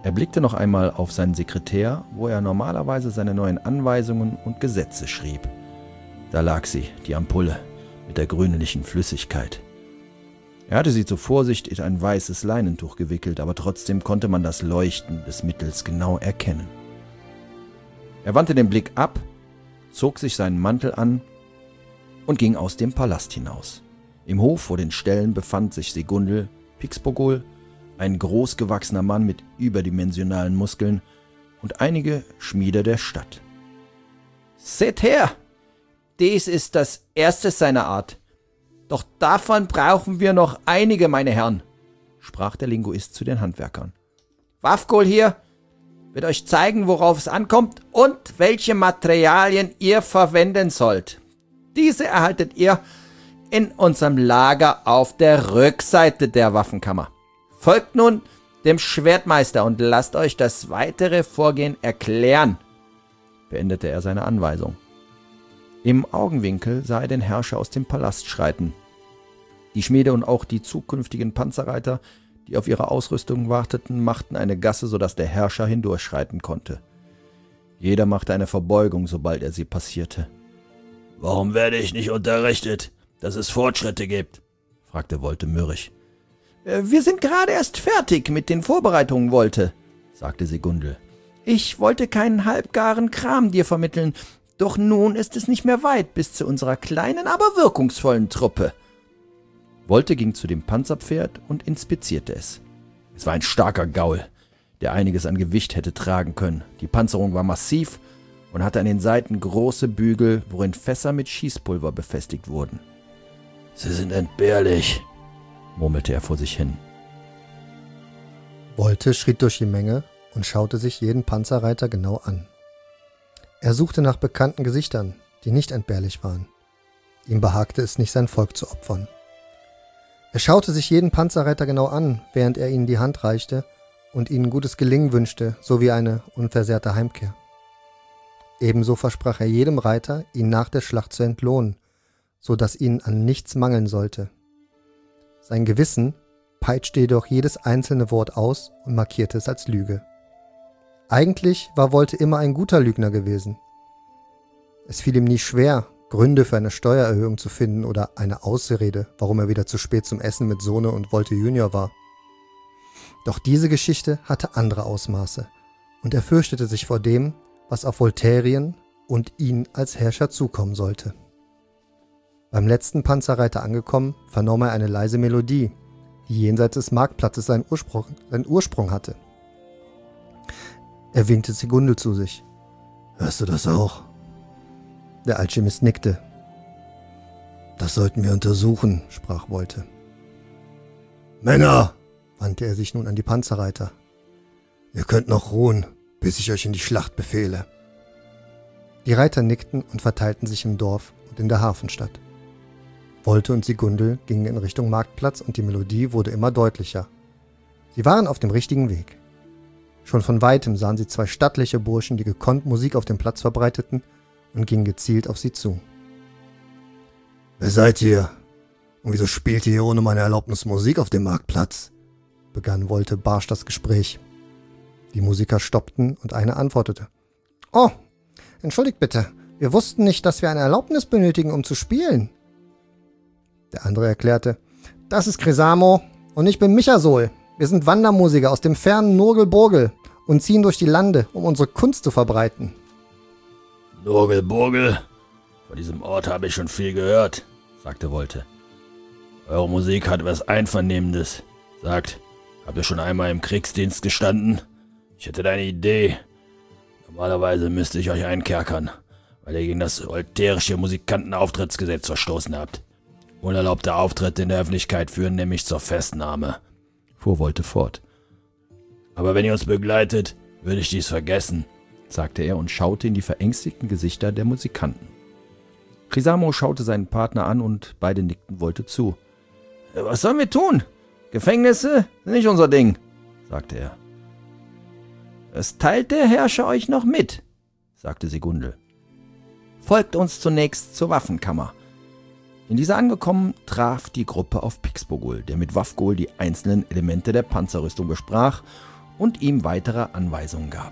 Er blickte noch einmal auf seinen Sekretär, wo er normalerweise seine neuen Anweisungen und Gesetze schrieb. Da lag sie, die Ampulle, mit der grünlichen Flüssigkeit. Er hatte sie zur Vorsicht in ein weißes Leinentuch gewickelt, aber trotzdem konnte man das Leuchten des Mittels genau erkennen. Er wandte den Blick ab, zog sich seinen Mantel an und ging aus dem Palast hinaus. Im Hof vor den Ställen befand sich Segundel Pixpogul, ein großgewachsener Mann mit überdimensionalen Muskeln und einige Schmiede der Stadt. »Seht her! Dies ist das erste seiner Art. Doch davon brauchen wir noch einige, meine Herren«, sprach der Linguist zu den Handwerkern. »Wafgol hier wird euch zeigen, worauf es ankommt und welche Materialien ihr verwenden sollt. Diese erhaltet ihr in unserem Lager auf der Rückseite der Waffenkammer. Folgt nun dem Schwertmeister und lasst euch das weitere Vorgehen erklären«, beendete er seine Anweisung. Im Augenwinkel sah er den Herrscher aus dem Palast schreiten. Die Schmiede und auch die zukünftigen Panzerreiter, die auf ihre Ausrüstung warteten, machten eine Gasse, sodass der Herrscher hindurchschreiten konnte. Jeder machte eine Verbeugung, sobald er sie passierte. »Warum werde ich nicht unterrichtet, dass es Fortschritte gibt?« fragte Wolte mürrisch. »Wir sind gerade erst fertig mit den Vorbereitungen, Wolte«, sagte Segundel. »Ich wollte keinen halbgaren Kram dir vermitteln, doch nun ist es nicht mehr weit bis zu unserer kleinen, aber wirkungsvollen Truppe.« Wolte ging zu dem Panzerpferd und inspizierte es. Es war ein starker Gaul, der einiges an Gewicht hätte tragen können. Die Panzerung war massiv und hatte an den Seiten große Bügel, worin Fässer mit Schießpulver befestigt wurden. »Sie sind entbehrlich«, murmelte er vor sich hin. Wolte schritt durch die Menge und schaute sich jeden Panzerreiter genau an. Er suchte nach bekannten Gesichtern, die nicht entbehrlich waren. Ihm behagte es nicht, sein Volk zu opfern. Er schaute sich jeden Panzerreiter genau an, während er ihnen die Hand reichte und ihnen gutes Gelingen wünschte, sowie eine unversehrte Heimkehr. Ebenso versprach er jedem Reiter, ihn nach der Schlacht zu entlohnen, so dass ihnen an nichts mangeln sollte. Sein Gewissen peitschte jedoch jedes einzelne Wort aus und markierte es als Lüge. Eigentlich war Wolte immer ein guter Lügner gewesen. Es fiel ihm nie schwer, Gründe für eine Steuererhöhung zu finden oder eine Ausrede, warum er wieder zu spät zum Essen mit Sohne und Wolte Junior war. Doch diese Geschichte hatte andere Ausmaße und er fürchtete sich vor dem, was auf Volterien und ihn als Herrscher zukommen sollte. Beim letzten Panzerreiter angekommen, vernahm er eine leise Melodie, die jenseits des Marktplatzes seinen Ursprung hatte. Er winkte Segundel zu sich. »Hörst du das auch?« Der Alchemist nickte. »Das sollten wir untersuchen«, sprach Wolte. »Männer«, wandte er sich nun an die Panzerreiter, »ihr könnt noch ruhen, bis ich euch in die Schlacht befehle.« Die Reiter nickten und verteilten sich im Dorf und in der Hafenstadt. Wolte und Segundel gingen in Richtung Marktplatz und die Melodie wurde immer deutlicher. Sie waren auf dem richtigen Weg. Schon von weitem sahen sie zwei stattliche Burschen, die gekonnt Musik auf dem Platz verbreiteten, und gingen gezielt auf sie zu. »Wer seid ihr? Und wieso spielt ihr hier ohne meine Erlaubnis Musik auf dem Marktplatz?« begann Wolte barsch das Gespräch. Die Musiker stoppten und einer antwortete. »Oh, entschuldigt bitte, wir wussten nicht, dass wir eine Erlaubnis benötigen, um zu spielen.« Der andere erklärte. »Das ist Cresamo und ich bin Michasol. Wir sind Wandermusiker aus dem fernen Nurgelburgel und ziehen durch die Lande, um unsere Kunst zu verbreiten.« »Nurgelburgel? Von diesem Ort habe ich schon viel gehört«, sagte Wolte. »Eure Musik hat was Einvernehmendes. Sagt, habt ihr schon einmal im Kriegsdienst gestanden? Ich hätte da eine Idee. Normalerweise müsste ich euch einkerkern, weil ihr gegen das volterische Musikantenauftrittgesetz verstoßen habt. Unerlaubte Auftritte in der Öffentlichkeit führen nämlich zur Festnahme«, fuhr Wolte fort. »Aber wenn ihr uns begleitet, würde ich dies vergessen«, sagte er und schaute in die verängstigten Gesichter der Musikanten. Crisamo schaute seinen Partner an und beide nickten Wolte zu. »Was sollen wir tun? Gefängnisse sind nicht unser Ding«, sagte er. »Es teilt der Herrscher euch noch mit«, sagte Segundel. »Folgt uns zunächst zur Waffenkammer.« In dieser angekommen, traf die Gruppe auf Pixpogul, der mit Wafgol die einzelnen Elemente der Panzerrüstung besprach und ihm weitere Anweisungen gab.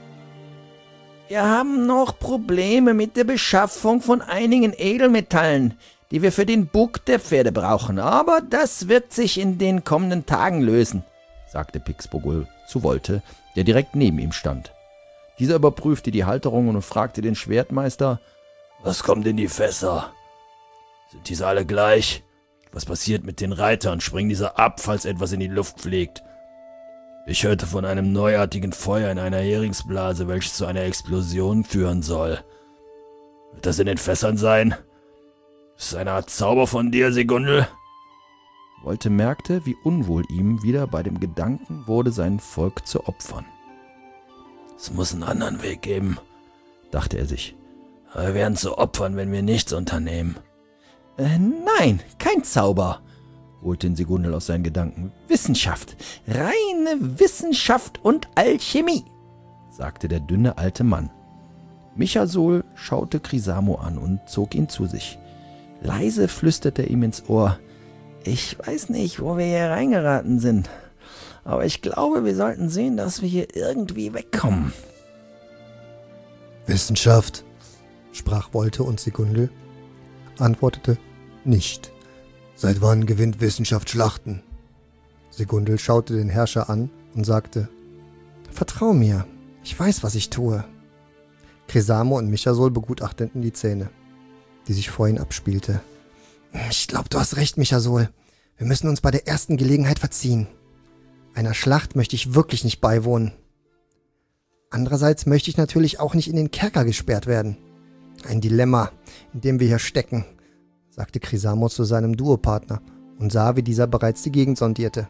Wir haben noch Probleme mit der Beschaffung von einigen Edelmetallen, die wir für den Bug der Pferde brauchen, aber das wird sich in den kommenden Tagen lösen, sagte Pixbogul zu Wolte, der direkt neben ihm stand. Dieser überprüfte die Halterungen und fragte den Schwertmeister: Was kommt in die Fässer? Sind diese alle gleich? Was passiert mit den Reitern? Springen diese ab, falls etwas in die Luft fliegt? Ich hörte von einem neuartigen Feuer in einer Heringsblase, welches zu einer Explosion führen soll. Wird das in den Fässern sein? Ist das eine Art Zauber von dir, Segundel? Wolte merkte, wie unwohl ihm wieder bei dem Gedanken wurde, sein Volk zu opfern. Es muss einen anderen Weg geben, dachte er sich. Aber wir werden zu Opfern, wenn wir nichts unternehmen. Nein, kein Zauber, holte ihn Segundel aus seinen Gedanken. Wissenschaft, reine Wissenschaft und Alchemie, sagte der dünne alte Mann. Michasol schaute Crisamo an und zog ihn zu sich. Leise flüsterte er ihm ins Ohr: Ich weiß nicht, wo wir hier reingeraten sind, aber ich glaube, wir sollten sehen, dass wir hier irgendwie wegkommen. Wissenschaft, sprach Wolte, und Segundel antwortete: Nicht. Seit wann gewinnt Wissenschaft Schlachten? Segundel schaute den Herrscher an und sagte: Vertrau mir, ich weiß, was ich tue. Crisamo und Michasol begutachteten die Szene, die sich vor ihnen abspielte. Ich glaube, du hast recht, Michasol. Wir müssen uns bei der ersten Gelegenheit verziehen. Einer Schlacht möchte ich wirklich nicht beiwohnen. Andererseits möchte ich natürlich auch nicht in den Kerker gesperrt werden. Ein Dilemma, in dem wir hier stecken, sagte Crisamo zu seinem Duopartner und sah, wie dieser bereits die Gegend sondierte.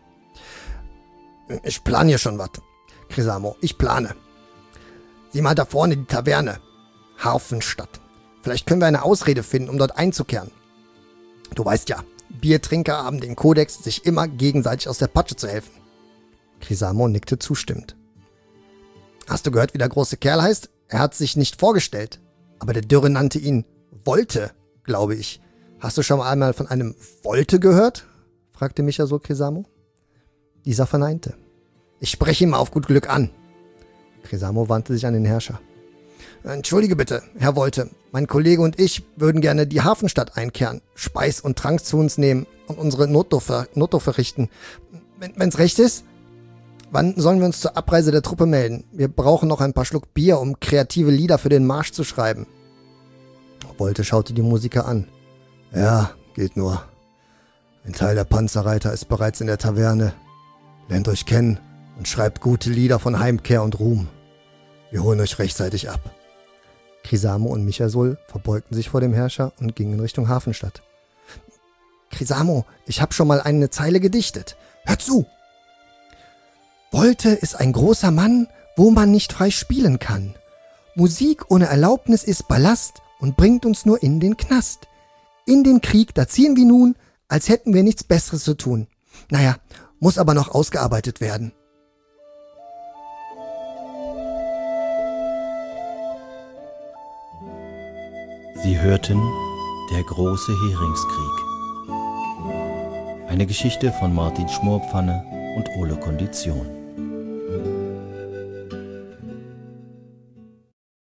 Ich plane hier schon was, Crisamo, ich plane. Sieh mal da vorne die Taverne. Hafenstadt. Vielleicht können wir eine Ausrede finden, um dort einzukehren. Du weißt ja, Biertrinker haben den Kodex, sich immer gegenseitig aus der Patsche zu helfen. Crisamo nickte zustimmend. Hast du gehört, wie der große Kerl heißt? Er hat sich nicht vorgestellt, aber der Dürre nannte ihn Wolte, glaube ich. Hast du schon einmal von einem Wolte gehört? Fragte Michasol Crisamo. Dieser verneinte. Ich spreche ihn mal auf gut Glück an. Crisamo wandte sich an den Herrscher. Entschuldige bitte, Herr Wolte. Mein Kollege und ich würden gerne die Hafenstadt einkehren, Speis und Trank zu uns nehmen und unsere Notdurft verrichten. Wenn's recht ist, wann sollen wir uns zur Abreise der Truppe melden? Wir brauchen noch ein paar Schluck Bier, um kreative Lieder für den Marsch zu schreiben. Wolte schaute die Musiker an. Ja, geht nur. Ein Teil der Panzerreiter ist bereits in der Taverne. Lernt euch kennen und schreibt gute Lieder von Heimkehr und Ruhm. Wir holen euch rechtzeitig ab. Crisamo und Michasol verbeugten sich vor dem Herrscher und gingen in Richtung Hafenstadt. Crisamo, ich habe schon mal eine Zeile gedichtet. Hör zu! Wolte ist ein großer Mann, wo man nicht frei spielen kann. Musik ohne Erlaubnis ist Ballast und bringt uns nur in den Knast. In den Krieg, da ziehen wir nun, als hätten wir nichts Besseres zu tun. Naja, muss aber noch ausgearbeitet werden. Sie hörten Der große Heringskrieg. Eine Geschichte von Martin Schmorpfanne und Ole Kondition.